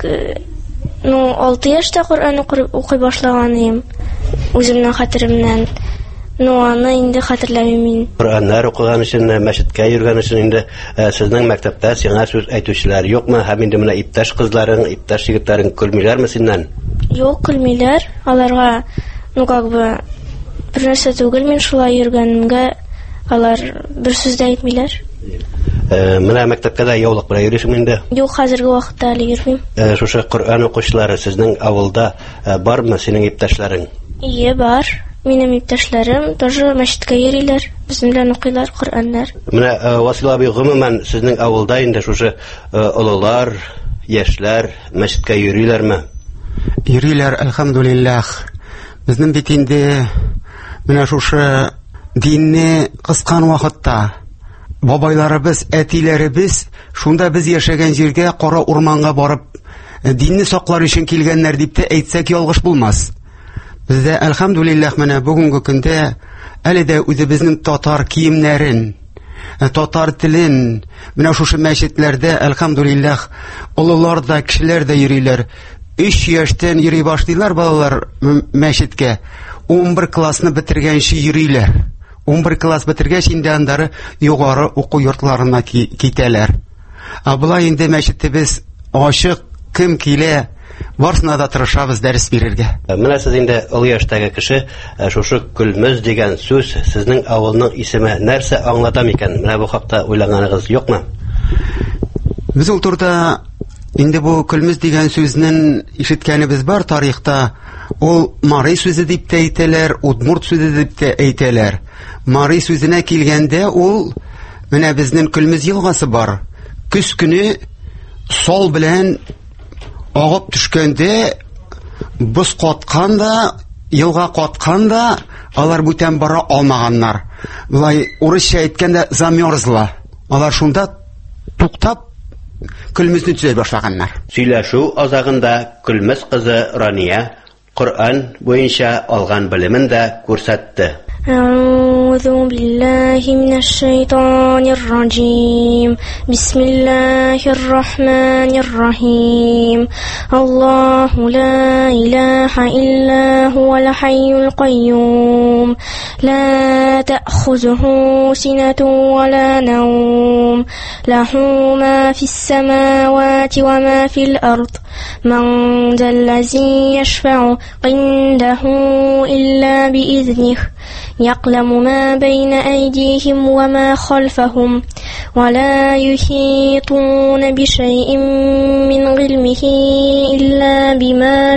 6 яшьтә Коръән укый башлаган идем. Үземнең хәтеремнән. Аны инде хәтерләмим мин. Коръәннәр укыган өчен, мәчеткә йөргән өчен инде сезнең мәктәптә сиңа сүз әйтүчеләр юкмы? Һәм инде менә иптәш кызларың, иптәш егетләрең көлмиләрме синнән? Юк, көлмиләр. Аларга, как бы бернәрсә түгел, мин шулай йөргәнемгә алар бер сүз дә әйтмиләр. Менә мәктәпкә дә яулык белән йөрисеңме инде? Юк, хәзерге вакытта әле йөрмим. Шушы Коръән укучылары сезнең авылда бармы синең иптәшләрең? Ие, бар. Минем иптәшләрем тоже мәчеткә йөриләр, безнең белән укыйлар Коръәннәр. Менә Васил абый, гомумән сезнең авылда инде шушы олылар, яшьләр мәчеткә йөриләрме? Йөриләр, әлхәмдүлиллаһ. Безнең бит инде менә шушы динне кыскан вакытта бабайларыбыз, әтиләребез шунда без яшәгән җиргә, кара урманга барып динне саклар өчен килгәннәр дип тә әйтсәк ялгыш булмас. Бездә әлхәмдүлиллаһ менә бүгенге көндә әле дә үзебезнең татар киемнәрен, татар телен менә шушы мәчетләрдә әлхәмдүлиллаһ олылар да, кешеләр дә йөриләр. 3 яшьтән йөри башлыйлар балалар мәчеткә. 11 классны бетергәнче йөриләр. 11 класс бетергәч инде андары югары уку йортларына китәләр. Булай инде мәчетебез ачык, кем килә, барсына да тырышабыз дәрес бирергә. Менә сез инде олы яшьтәге кеше, шушы Күлмес дигән сүз сезнең авылның исеме нәрсә аңлата микән? Менә бу хакта уйлаганыгыз юкмы? Без ул турда инде бу Күлмес дигән сүзнең ишеткәнебез бар тарихта. Ул Мари сүзе дип тә әйтәләр, Удмурт сүзе дип тә әйтәләр. Мари сүзенә килгәндә ул менә безнең Күлмес елгасы бар. Көз көне сол белән агып төшкәндә, боз каткан да, елга каткан да, алар бүтән бара алмаганнар. Булай урысча әйткәндә замерзла. Алар шунда туктап Күлмесне төзәй башлаганнар. Сөйләшү азагында Күлмес кызы Рания Коръән буенча алган белемен дә күрсәтте. أعوذ بالله من الشيطان الرجيم بسم الله الرحمن الرحيم الله لا إله إلا هو الحي القيوم لا تأخذه سنة ولا نوم له ما في السماوات وما في الأرض من ذا الذي يشفع عنده إلا بإذنه يعلم ما بين أيديهم وما خلفهم ولا يحيطون بشيء من علمه إلا بما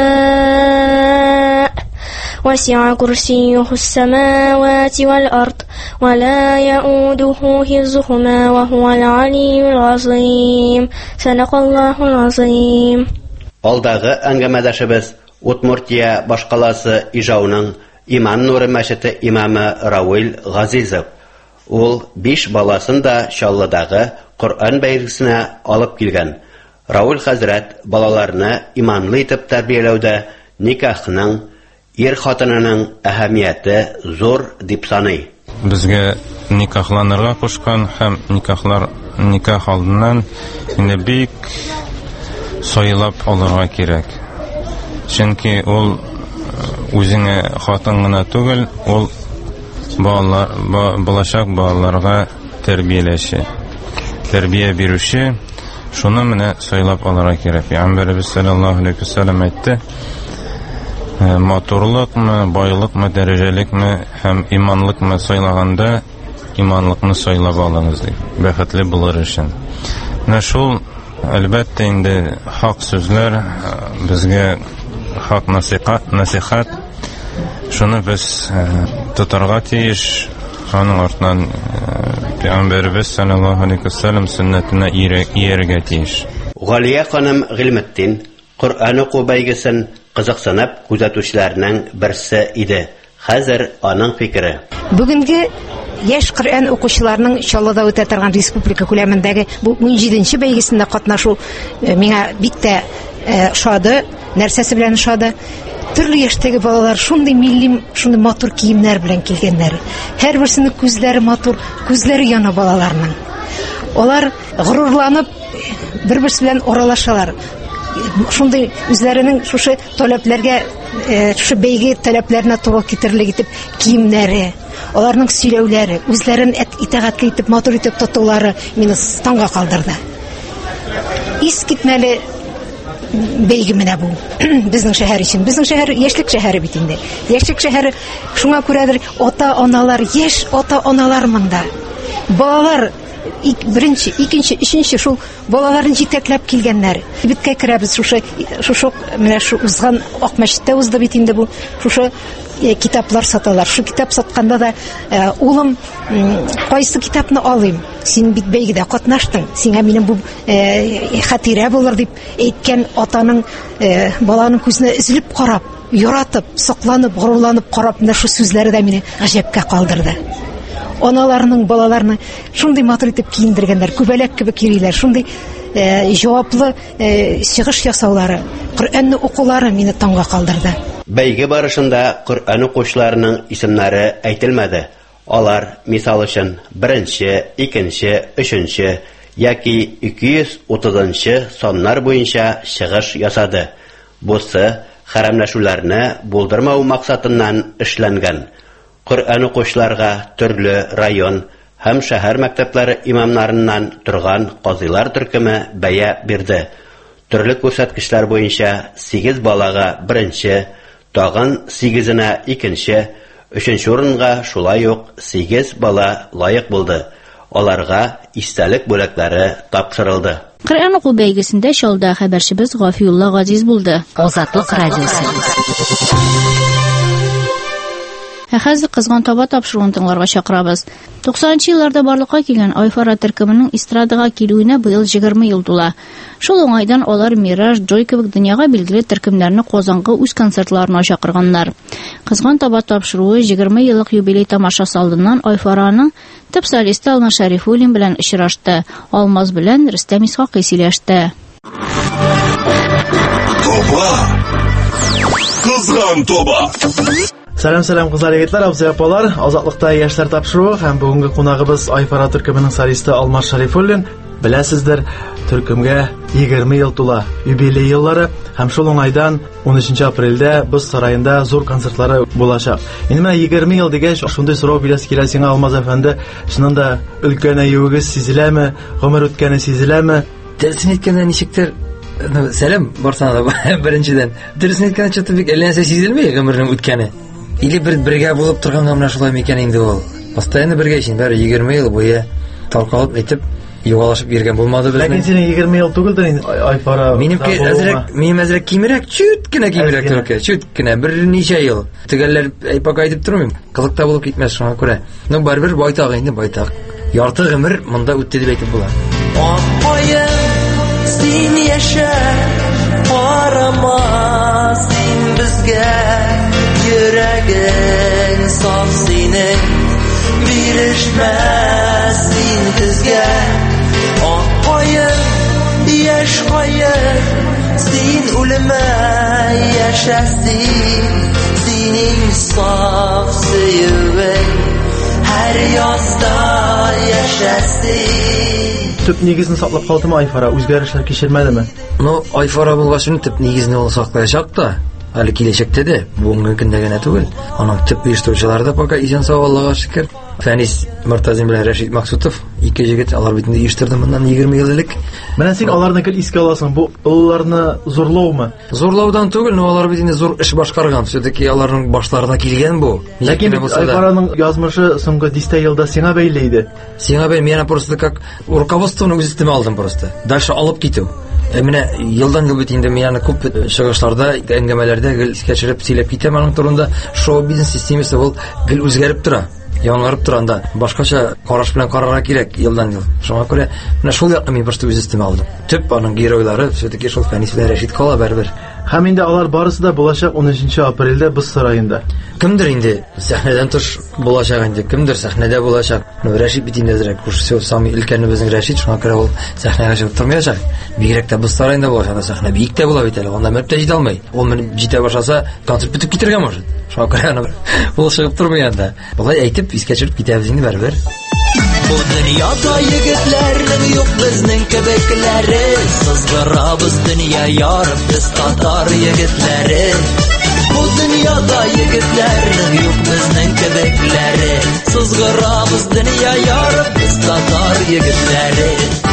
شاء وسع كرسيه السماوات والأرض ولا يؤوده حفظهما وهو العلي العظيم صدق الله العظيم. Алдағы әңгәмәдәшебез Удмуртия башкаласы Ижауның Иман Нуры мәчете имамы Рауил Газизов. Ул 5 баласын да Чаллыдагы Коръән бәйгесенә алып килгән. Рауил хәзрәт балаларны иманлы итеп тәрбияләүдә никахның, ир-хатынының әһәмияте зур дип саный. Безгә никахланырга кушкан һәм никах алдыннан инде бик сайлап алырга кирәк. Чөнки ул үзеңә хатын гына түгел, ул балачак балаларга тәрбияләүче, тәрбия бирүче, шуны менә сайлап алырга кирәк. Пәйгамбәрбез саллаллаһу алейһи ва саллям әйтте: матурлыкмы, байлыкмы, дәрәҗәлекме һәм иманлыкмы сайлаганда, иманлыкны сайлап алыңыз дип, бәхетле булыр өчен. Менә шул әлбәттә инде хак сүзләр, безгә хак насихат, шуны без тотарга тиеш, аның артыннан Пәйгамбәрбез саллаллаһу алейһи ва саллям сөннәтенә иярергә тиеш. Галия ханым Гыйлметдин Коръән уку бәйгесен кызыксынып күзәтүчеләрнең берсе иде. Хәзер аның фикере. Бүгенге яшь Коръән укучыларның Чаллыда үтә торган республика күләмендәге бу 17нче бәйгесендә катнашу миңа бик тә шады, нәрсәсе белән шады. Төрле яшьтәге балалар шундый милли, шундый матур киемнәр белән килгәннәр. Һәрберсенең күзләре матур, күзләре яна балаларның. Алар горурланып бер-берсе белән оралашалар. Шундый үзләренең шушы таләпләргә, шушы бәйге таләпләренә туры китерлек итеп киемнәре, аларның сөйләүләре, үзләрен итәгатьле итеп, матур итеп тотулары мине таңга калдырды. Искитмәле бәйге менә бу. Безнең шәһәр өчен. Безнең шәһәр яшьлек шәһәре бит инде. Яшьлек шәһәре, шуңа күрәдер ата-аналар, яшь ата-аналар монда. Балалар беренче, икенче, өченче шул балаларын җитәкләп килгәннәр. Биткә керәбез шушы менә шу узган Акмәчеттә узды бит инде бу. Шушы китаплар саталар. Шу китап сатканда да улым, кайсы китапны алыйм? Син бит бәйгедә катнаштың. Сиңа минем бу хатирә булыр дип әйткән атаның баланың күзенә үзелеп карап, яратып, сакланып, горурланып карап, менә шу сүзләре дә мине гаҗәпкә калдырды. Аналарның балаларны шундый матур итеп киендергәннәр, күбәләк кебек йөриләр, шундый җаваплы чыгыш ясаулары, Коръәнне укулары мине таңга калдырды. Бәйге барышында Коръән укучыларының исемнәре әйтелмәде. Алар, мисал өчен, 1нче, 2нче, 3нче яки 230нчы саннар буенча чыгыш ясады. Бусы хәрәмләшүләрне булдырмау максатыннан эшләнгән. Коръән укучыларга төрле район һәм шәһәр мәктәпләре имамнарыннан торган казыйлар төркеме бәя бирде. Төрле күрсәткечләр буенча 8 балага 1нче, тагын 8-нә 2нче, 3нче урынга шулай ук 8 бала лайык булды. Аларга истәлек бүләкләре тапшырылды. Коръән уку бәйгесендә Чаллыда хәбәрчебез Гафиулла Газиз булды. Азатлык радиосы. Хәзер кызган таба тапшыруын тыңларга чакырабыз. 90нчы елларда барлыкка килгән Айфара төркеменең эстрадага килүенә быел 20 ел тула. Шул уңайдан алар Мираж, Джой кебек дөньяга билгеле төркемнәрне Казанга үз концертларына чакырганнар. Кызган таба тапшыруы 20 еллык юбилей тамашасы алдыннан Айфараның төп солисты Ална Шәрифуллин белән очрашты. Алмаз белән Рөстәм Исхакый сөйләште. Тоба! Кызган тоба! Сәлам кызлар, егетләр, абзый апалар. Азатлыкта яшьләр тапшыру һәм бүгенге кунагыбыз Айфара төркеменең солисты Алмаз Шарифуллин. Беләсездер, төркемгә 20 ел тула, юбилей еллары һәм шул уңайдан 13 апрельдә Боз сараенда зур концертлары булачак. Инде менә 20 ел дигәч, шундый сорау биләс килә сиңа, Алмаз әфәнде. Шуннан да өлкәнәюегез сизеләме, гомер үткәне сизеләме? Дөресен әйткәндә ничектер, сәлам барсана да беренчедән. Дөресен әйткәндә чыты бик әлләсе сизелмәй гомернең үткәне. Или бергә булып торганга менә шулай микән инде ул. Постоянно бергә өчен бер 20 ел буе талкалып әйтеп югалашып йөргән булмады безнең. Ләкин синең 20 ел түгел дә Айфара. Минемки әзрәк кимерәк, чүт кенә кимерәк түгел, чүт кенә берничә ел. Төгәлләр пока әйтеп тормыйм. Кызык та булып китмәс шуңа күрә. Ну барбер байтак инде байтак. Ярты гомер монда үтте дип әйтеп була. Аккоем син яшә, карама син безгә. Йөрәгең саф синең, бирешмәс син көзгә. Аккоем, яшь каем, син үлемә яшәсин. Синең саф сөюең, һәр язда яшәсин. Төп нигезне саклап калдымы Айфара, үзгәрешләр кичермәдеме? Ну, Айфара булгачын төп нигезне ул саклаячак та. Әле киләчәктә дә, бүгенге көндә генә түгел. Аның төп оештыручылары да пока исән сау, Аллага шөкер. Фәнис Мортазин белән Рәшид Максутов, ике җегет, алар бит инде оештырды моннан 20 ел элек. Менә син аларны кел искә аласың, бу улларны зурлаумы? Зурлаудан түгел, но алар бит инде зур эш башкарган. Все-таки аларның башларына килгән бу. Ләкин Айфараның язмышы соңгы 10 елда сиңа бәйле иде. Сиңа бәйле, мен просто как руководствоны үз өстемә алдым просто. Дальше алып китү. Менә елдан ел бит инде мен күп чыгышларда, әңгәмәләрдә гел искәчереп сөйләп китәм аның турында. Шоу-бизнес системасы ул гел үзгәреп тора. Яңарып торанда башкача караш белән карарга кирәк елдан ел. Шуңа күрә менә шул якны мин просто үз өстемә алдым. Төп аның геройлары все-таки шул Фәнис белән Рәшид кала бер. Һәм инде алар барысы да булачак 13 апрельдә Боз сараенда. Кемдер инде сәхнәдән тыш булачак инде, кемдер сәхнәдә булачак. Ну Рәшид бит инде әзрәк күрсәтү самый өлкәне безнең Рәшид, шуңа күрә ул сәхнәгә чыгып тормаячак. Бигрәк тә Боз сараенда булачак, сәхнә бик тә була бит әле. Анда мәп тә җитә алмый. Ул менеп җитә башласа, концерт битеп китәргә может. Шуңа күрә аны ул чыгып тормый анда. Булай әйтеп искәчереп китәбез инде бер. Бу дөньяда егетләрнең юк безнең кебекләре. Сызгырабыз дөнья ярып без татар егетләре. Бу дөньяда егетләрнең юк безнең кебекләре. Сызгырабыз дөнья ярып без татар егетләре.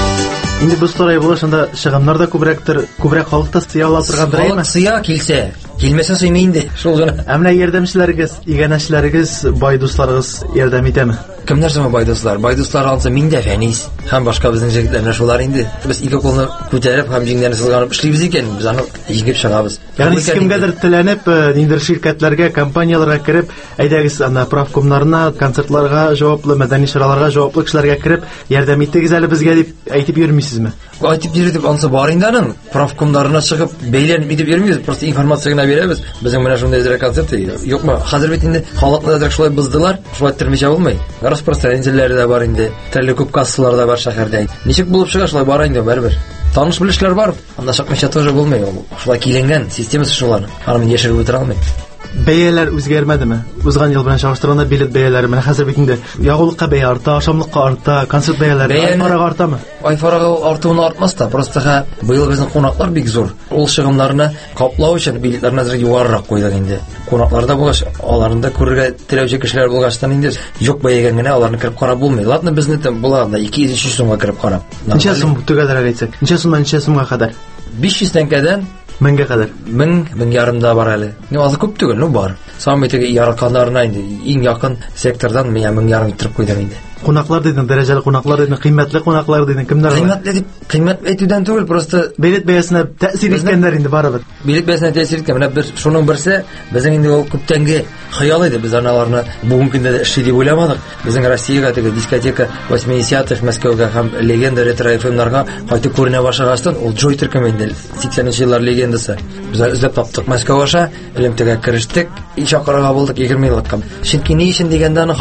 Инде Боз сарае булышында чыгымнар да күбрәктер, күбрәк халык та сыя ала торгандыр әйме? Сыя килсә, килмәсә сыймый инде. Шул гына. Әмма ярдәмчеләрегез, игәнәчләрегез, бай дусларыгыз ярдәм итәме? Кемнәр соң бай дуслар? Бай дуслар алса мин дә Фәнис һәм башка безнең җегетләрне шулар инде. Без ике кулны күтәреп һәм җиңнәрне сызганып эшлибез икән, без аны җиңеп чыгабыз. Ягъни кемгәдер теләнеп, ниндер ширкәтләргә, компанияләргә кереп, әйдәгез аны правкомнарына, концертларга җаваплы, мәдәни чараларга җаваплы кешеләргә кереп, ярдәм итегез әле безгә дип әйтеп йөрмисезме? Әйтеп йөрү дип ансы бар инде аның. Правкомнарына чыгып, бәйләнеп итеп йөрмибез, просто информация гына бирәбез. Безнең менә шундый әзрәк концерт юкмы? Хәзер бит инде халыкны әзрәк шулай быздылар, шулай термичә булмый. Распространительләре дә бар инде, төрле күп кассалар да бар шәһәрдә. Ничек булып чыга шулай бара инде бер. Таныш белешләр бар. Анда шакмыйча тоже булмый. Шулай киленгән системасы шулар. Аны яшереп үтә алмый. Бәяләр үзгәрмәдеме? Узган ел белән чагыштырганда билет бәяләре менә хәзер бит инде ягулыкка бәя арта, ашамлыкка арта, концерт бәяләре Айфарага артамы? Айфарага артуына артмас та, просто быел безнең кунаклар бик зур. Ул чыгымнарны каплау өчен билетларны әзер югарырак куйдык инде. Кунакларда булгач, аларны да күрергә теләүче кешеләр булгачтан инде юк бәягә генә аларны кирип карап булмый. Ладно, безне булганда 200-300 сумга кирип карап. Ничә сум төгәлрәк әйтсәк? Ничә сумнан ничә сумга кадәр? 500 тәңкәдән 1000-гә кадәр. 1000 ярымда бар әле. Аз күп түгел, ну бар. Самый теге ярыканнарына инде иң якын сектордан 1000 ярым иттереп куйдым инде. Кунаклар дидең, дәрәҗәле кунаклар дидең, кыйммәтле кунаклар дидең, кемнәр бар? Кыйммәтле дип, кыйммәт әйтүдән түгел, просто билет бәясенә тәэсир иткәннәр инде барыбер. Билет бәясенә тәэсир иткән. Менә бер шуның берсе безнең инде ул күптәнге хыял иде. Без аналарны бүгенге көндә дә эшли дип уйламадык. Безнең Россиягә теге дискотека 80-х Мәскәүгә һәм легенда ретро FM-нарга кайтып күренә башлагачтан ул Joy төркеме инде 80нче еллар легендасы. Без эзләп таптык Мәскәү аша, элемтегә керештек, чакырырга булдык 20 еллыкка. Чөнки ни өчен дигәндә аны халык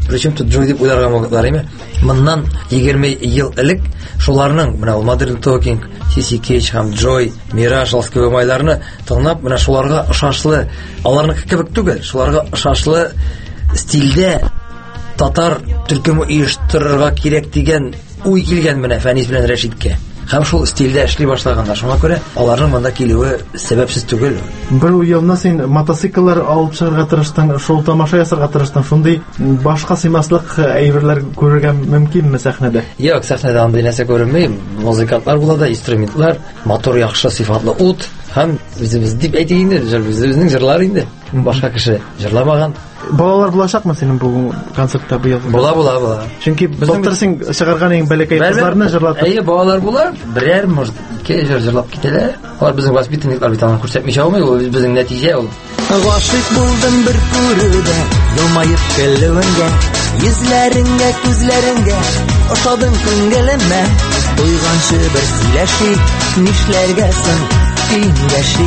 Причем тут Джой дип уйларга вакытлар име. Моннан 20 ел элек шуларның менә ул Modern Talking, CC Cage һәм Joy, Mirage алскы майларны тыңлап, менә шуларга ошашлы, аларның кебек түгел, шуларга ошашлы стильдә татар төркеме оештырырга кирәк дигән уй килгән менә Фәнис белән Рәшидкә. Һәм шул стильдә эшли башлаганнар. Шуңа күрә аларның монда килүе сәбәпсез түгел. Бер елны син мотоцикллар алып чыгарга тырыштың, шул тамаша ясарга тырыштың. Шундый башка сыймаслык әйберләр күрергә мөмкинме сәхнәдә? Юк, сәхнәдә андый нәрсә күренми. Музыкантлар була да, инструментлар, мотор яхшы сыйфатлы ут һәм үзебез дип әйтик инде, үзебезнең җырлар инде. Башка кеше җырламаган. Балалар булачакмы синең бу концертта бу ел? Була. Чөнки безнең син чыгарган иң бәләкәй кызларны җырлатып. Әйе, балалар була. Берәр, может, ике җырлап китәләр. Алар безнең воспитанниклар бит аны күрсәтмичә алмый, ул безнең нәтиҗә ул. Гашык булдым бер күрүдә, елмаеп көлүеңгә, йөзләреңгә, күзләреңгә, ошадың күңелемә. Туйганчы бер сөйләши, нишләргә соң киңәши.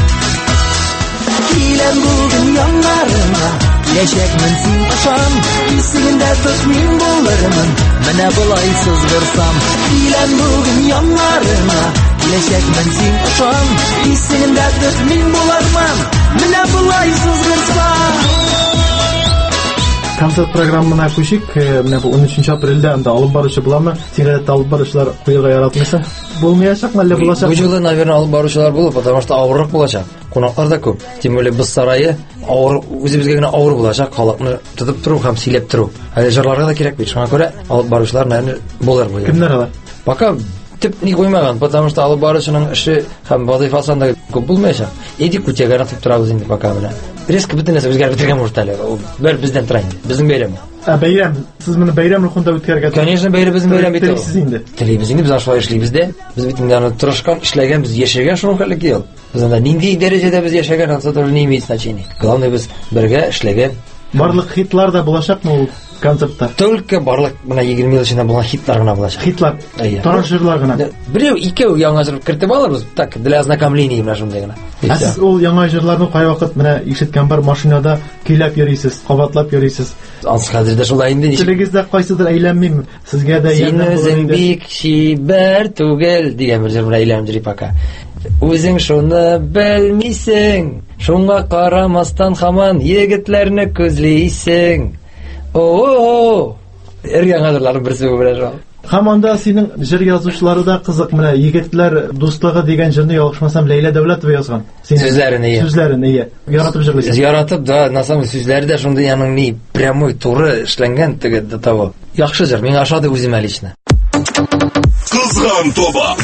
Киләм бүген яңарыңа, киләчәкмен син кашам, исеңдә тот мин булырмын, менә болай сызгырсам. Киләм бүген яңарыңа, киләчәкмен син кашам, исеңдә тот мин булырмын, менә болай сызгырсам. Концерт программына күчик, менә бу 13 апрельдә анда алып баручы буламы? Сиңа алып баручылар куйга яратмыйса? Булмаячакмы әллә булачак? Бу юлы, наверное, алып баручылар булыр, потому что авыррак булачак. Кунаклар да күп. Тем более без сарае авыр, үзебезгә генә авыр булачак, халыкны тотып тору һәм сөйләп тору. Әле җырларга да кирәк бит. Шуңа күрә алып баручылар, наверное, булыр бу. Кемнәр алар? Пока тип ни куймаган, потому что алып баручының эше һәм вазифасында күп булмаячак. Иди күтәгә ратып торабыз инде пока белән. Резко бөтен нәрсә үзгәреп бетергән может әле. Бер бездән тора инде. Безнең бәйрәм. Бәйрәм. Сез моны бәйрәм рухында үткәргә. Конечно, бәйрәм безнең бәйрәм бит. Телисез инде. Телибез инде, без ашлай эшлибез дә. Без бит инде аны тырышкан, эшләгән, без яшәгән шуның хәллек ел. Без анда нинди дәрәҗәдә без яшәгән, анда тоже не имеет значения. Главное, без бергә эшләгән. Барлык хитлар да булачакмы ул концертта? Только барлык менә 20 ел эчендә булган хитлар гына булачак. Хитлар. Тараш җырлар гына. Бирәү, икәү яңа җыр кертеп алырбыз. Так, для ознакомления менә шундый гына. Сез ул яңа җырларны кай вакыт менә ишеткән бар машинада көйләп йөрисез, кабатлап йөрисез. Ансы хәзер дә шулай инде. Телегездә кайсыдыр әйләнмим. Сезгә дә яңа үзең бик чибәр түгел дигән бер җыр белән әйләндери пока. Үзең шуны белмисең, шуңа карамастан һаман егетләрне күзлисең. О-о-о! Яңа берсе белән шул. Һәм анда синең җыр язучылары да кызык. Менә егетләр дустлыгы дигән җырны ялгышмасам Ләйлә Дәүләтова язган. Сүзләрен яратып җырлыйсың. Яратып да, на самом деле сүзләре дә шундый яның ни прямой туры эшләнгән теге дә того. Яхшы җыр, миңа ошады үземә лично. Кызган тоба.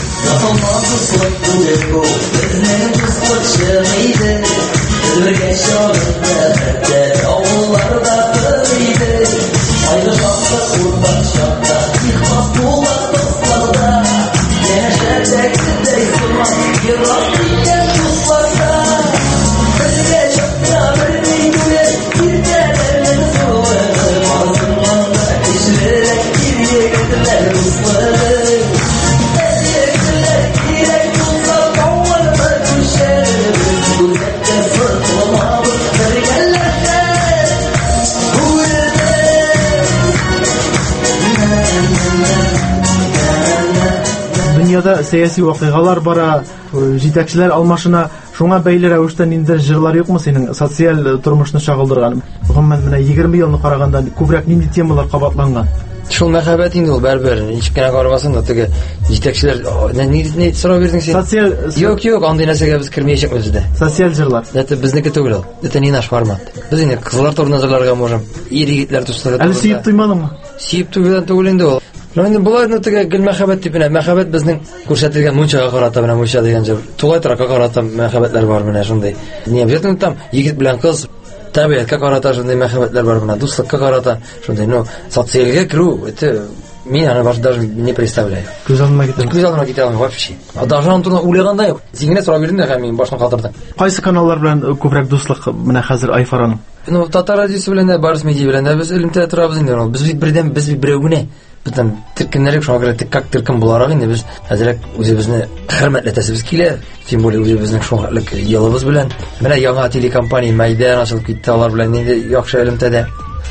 Дөньяда сәяси вакыйгалар бара, җитәкчеләр алмашына, шуңа бәйле рәвештә нинди җырлар юкмы синең социаль тормышны чагылдырган? Гомумән менә 20 елны караганда күбрәк нинди темалар кабатланган? Шул мәхәббәт инде ул бер-бер. Ничек кенә карабасын да теге җитәкчеләр ни сорау бирдең син? Социаль Юк, андый нәрсәгә без кирмәячәкбез бездә. Социаль җырлар. Это безнеке түгел ул. Это не наш формат. Без инде кызлар турында җырларга можем. Ир-егетләр туслары. Әле сөеп туймадыңмы? Сөеп түгел инде ул. Инде булай теге гел мәхәббәт типенә. Мәхәббәт безнең күрсәтелгән мунчага карата менә мунча дигән җыр. Тугай торакка карата мәхәббәтләр бар менә шундый. Не обязательно там егет белән кыз табиатка карата шундый мәхәббәтләр бар менә. Дуслыкка карата шундый, ну, социальгә керү, это мин аны даже не представляю. Күз алдыма китә алмыйм вообще. Даже аны турында уйлаганда юк. Сиңне сорап бирдем дә һәм мин башны катырдым. Кайсы каналлар белән күбрәк дуслык менә хәзер Айфараның? Ну, Татар радиосы белән дә, Барс медиа белән дә без элемтә торабыз инде. Без бит берәү генә. Безнең төркемнәр шуңа күрә как төркем буларак инде без хәзерәк үзебезне хөрмәтләтәсебез килә. Тем более үзебезнең шуңлык елыбыз белән. Менә яңа телекомпания Мәйдан ачылып китте, алар белән инде яхшы элемтәдә.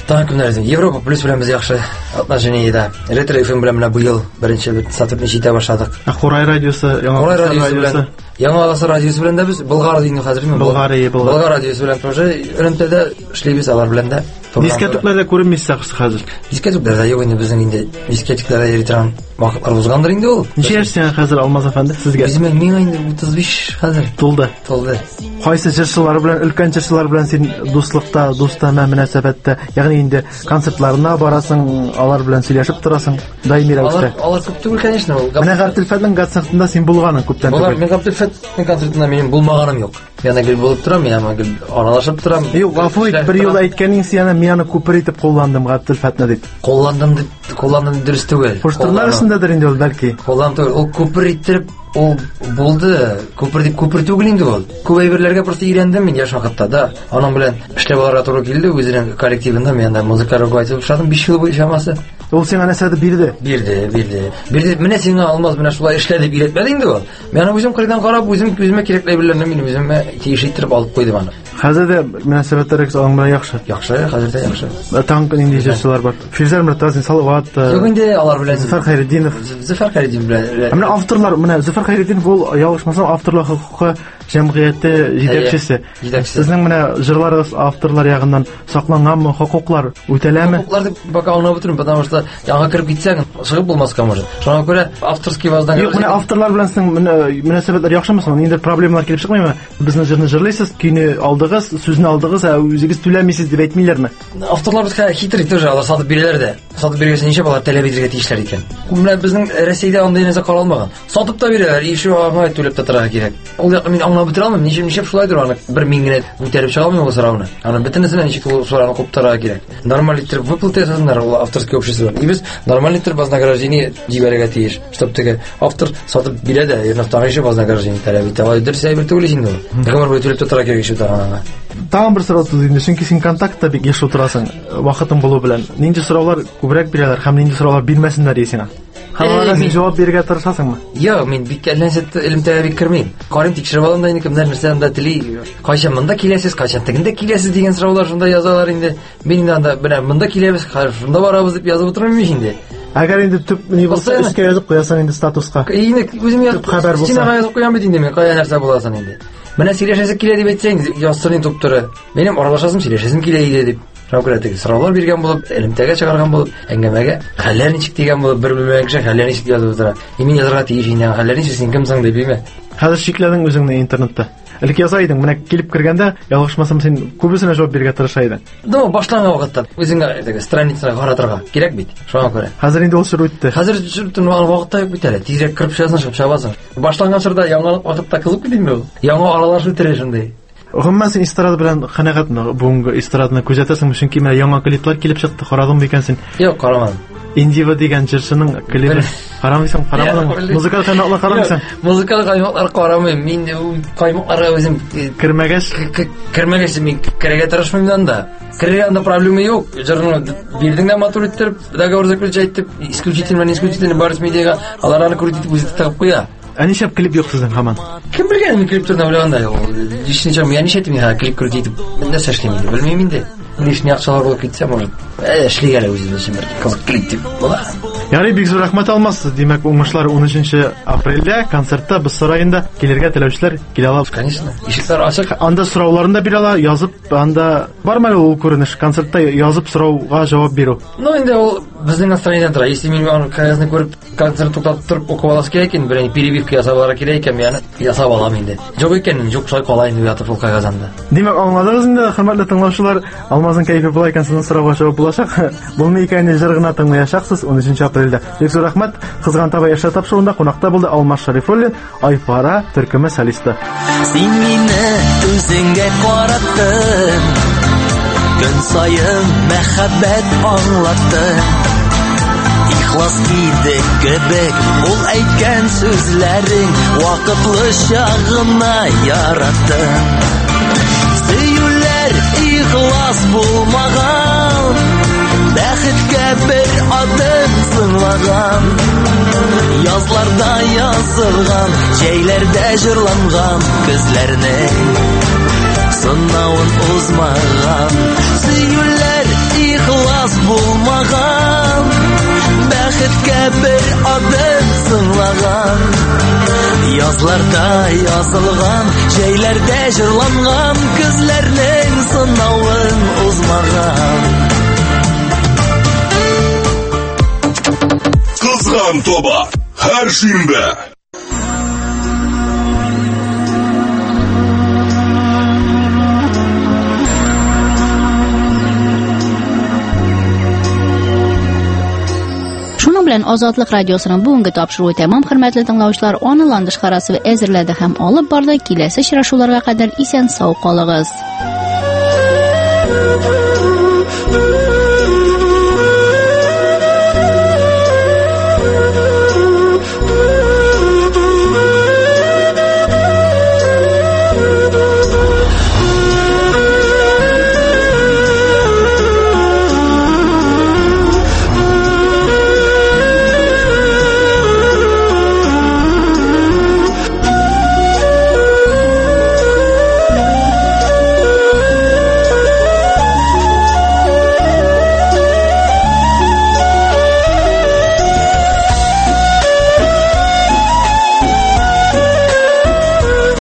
Таңғы күннәрден Европа плюс белән без яхшы отношениедә. Ретро FM белән менә быел беренче бит сотрудничать итә башладык. Хорай радиосы, Хорай радиосы белән, Яңа Аласы радиосы белән дә без Болгар дигән хәзер Болгар радиосы белән тоже Рөмтәдә эшлибез алар белән дә. Дискетукларда күренмисез хәзер. Дискетукларда юк инде безнең инде дискетукларда йөритән вакытлар узгандыр инде ул. Ничә яшьсең хәзер Алмаз әфәнде сезгә? Миңа инде 35 хәзер. Тулды. Кайсы җырчылар белән, өлкән җырчылар белән син дуслыкта, дустанә мөнәсәбәттә, ягъни инде концертларына барасың, алар белән сөйләшеп торасың, даими рәвештә. Алар күп түгел, конечно. Менә Габделфәтнең концертында син булганың күптән түгел. Мен Габделфәтнең концертында минем булмаганым юк. Яна гел булып торам, яна гел аралашып торам. Юк, гафу ит, бер юл әйткәнең син мияны күпер итеп кулландым Габделфәтне дип. Кулландым дөрес түгел. Форштырлар өстендәдер инде ул бәлки. Кулландым, ул күпер итеп ул булды. Күпер дип күпер түгел инде ул. Күп әйберләргә просто өйрәндем мин яшь вакытта да. Аның белән эшләп алырга туры килде, үзенең коллективында мен дә музыка руководитель булдым 5 ел буе шамасы. Ул сиңа нәрсәдә бирде? Бирде. Менә сиңа Алмаз менә шулай эшлә дип өйрәтмәде инде ул. Мен үзем кырыйдан карап, үземә кирәкле әйберләрне мин үземә тиеш итеп алып куйдым аны. Хәзер дә мөнәсәбәтләрегез аның белән яхшы. Хәзер дә яхшы. Таңкы инде җырчылар бар. Фирзар Мортазин, Салават. Юк инде алар белән Зөфәр Хәйретдинов. Белән. Менә авторлар, менә Зөфәр Хәйретдинов ул ялгышмасам авторлар хокукы җәмгыяте җитәкчесе. Сезнең менә җырларыгыз авторлар ягыннан сакланганмы, хокуклар үтәләме? Хокуклар дип бака аңлап утырмын, потому что яңа кирип китсәң, чыгып булмаска может. Шуңа күрә авторский ваздан. Юк, менә авторлар белән синең мөнәсәбәтләр яхшымы? Нинди проблемалар килеп чыкмыймы? Безнең җырны җырлыйсыз, көйне алдыгыз, сүзне алдыгыз, үзегез түләмисез дип әйтмиләрме? Авторлар безгә хитрый тоже, алар сатып бирәләр дә. Сатып биргәнчә ничә балар таләп итәргә тиешләр икән. Менә безнең Россиядә андай нәрсә каралмаган. Сатып та бирәләр, ише аңа түләп та торырга кирәк. Ул мин аңлап бетерә алмыйм, ничек шулайдыр аны бер мин генә үтәреп чыга алмыйм ул сорауны. Аны бөтенесенә ничек ул сорауны куптарга кирәк. Нормаль итеп выплаты ясасыннар ул авторский общество. И без нормаль итеп вознаграждение җибәрергә тиеш. Чтоб теге автор сатып бирә дә, ернактагы ише вознаграждение таләп итә. Ул дөрес әйтер түгел инде ул. Гомер буе түләп торырга кирәк ише торган. Тагын бер сорау туды инде, чөнки син контактта бик еш утырасың, вакытың булу белән. Нинди сораулар күбрәк бирәләр һәм нинди сораулар бирмәсеннәр дисеңә? Һәм син җавап бирергә тырышасыңмы? Юк, мин бик әлләсәт элемтәгә бик кермим. Карым тикшереп алам да инде кемнәр нәрсәдән дә тели, кайчан монда киләсез, кайчан тегендә киләсез дигән сораулар шунда язалар инде. Мин инде анда белән монда киләбез, шунда барабыз дип язып утырмыйм инде. Әгәр инде төп ни булса, эшкә язып куясың инде статуска. Инде үзем хәбәр булса. Син язып куям бит инде, мен кая нәрсә буласын инде. Менә сөйләшәсе килә дип әйтсәң, ястырын туптыры. Минем аралашасым сөйләшәсем килә иде дип. Шакыратык сораулар биргән булып, элемтәгә чыгарган булып, әңгәмәгә хәлләр ничек дигән булып, бер белмәгән кеше хәлләр ничек язып утыра. Мин язарга тиеш инде, хәлләр ничек син кемсең дип әйтмә. Хәзер шикләдең үзеңне интернетта. Элек яза идең, менә килеп кергәндә, ялгышмасам син күбесенә җавап бирергә тырыша идең. Ну, башланган вакытта үзеңгә теге страницага каратырга кирәк бит. Шуңа күрә. Хәзер инде ул чор үтте. Хәзер чөртүн вакытта юк бит әле. Тизрәк кирип чыгасың, чыгып чабасың. Башланган чорда яңалык вакытта кызып китимме ул? Яңа аралашу үтерә шундый. Гомумән син эстрада белән канәгатьме? Бүгенге эстраданы күзәтәсеңме? Чөнки менә яңа клиплар килеп чыкты. Карадыңмы икән син? Юк, карамадым. Индива дигән җырчының клипы. Карамыйсың, карамадың. Музыкаль каймаклар карамыйсың? Музыкаль каймаклар карамыйм. Мин каймакларга үзем кермәгәч мин керергә тырышмыйм да. Керергә анда проблема юк. Җырны бирдең дә матур итеп, договор заключать итеп, исключительно барс медиага алар аны күреп итеп үзе тагып куя. Ничә клип юк сезнең һаман? Кем белгән мин клип турында уйлаганда юк. Ишенчәм, я ничә тимә клип күреп итеп, менә сәшлим инде. Белмим инде. Лишний акчалар булып китсә, может. Эшлегә лә үзебез өчен бер кызык клип дип була. Ярый, бик зур рәхмәт Алмаз. Димәк, уңышлар 13 апрельдә концертта без сараенда килергә теләүчеләр килә алабыз. Конечно. Ишекләр ачык. Анда сорауларын да бирә ала, язып, анда бармы ул күренеш концертта язып сорауга җавап бирү. Ну, инде ул безнең настроениедән тора. Если мин аны каязны күреп, концерт туктатып торып укып аласы кирәк икән, берәр перебивка ясап алырга кирәк икән, яны ясап алам инде. Юк икән, юк шулай кала инде ятып ул кагазанда. Димәк, аңладыгыз инде, хөрмәтле тыңлаучылар, Алмазның кайфы булай икән, сезнең сорауга җавап булачак. Булмый икән, җыр гына тыңлаячаксыз 13 апрельдә. Бик зур рәхмәт. Кызган таба яшә тапшыруында кунакта булды Алмаз Шарифуллин, Айпара төркеме солисты. Син мине үзеңгә караттың, көн саен мәхәббәт аңлаттың. Ихлас килде кебек ул әйткән сүзләрең, вакытлыча гына яраттың. Сөюләр ихлас булмаган, бәхеткә бер адым сыңлаган. Язларда язылган, җәйләрдә җырланган, күзләрнең сынавын узмаган. Сөюләр ихлас узмаган, бәхеткә бер адым сыңлаган. Язларда язылган, җәйләрдә җырланган, күзләрнең сынавын узмаган. Кызган тоба һәр шимбә. Шуның белән Азатлык радиосының бүгенге тапшыруы тәмам, хөрмәтле тыңлаучылар. Аны ландыш карасы әзерләде һәм алып барды. Киләсе очрашуларга кадәр исән-сау калыгыз.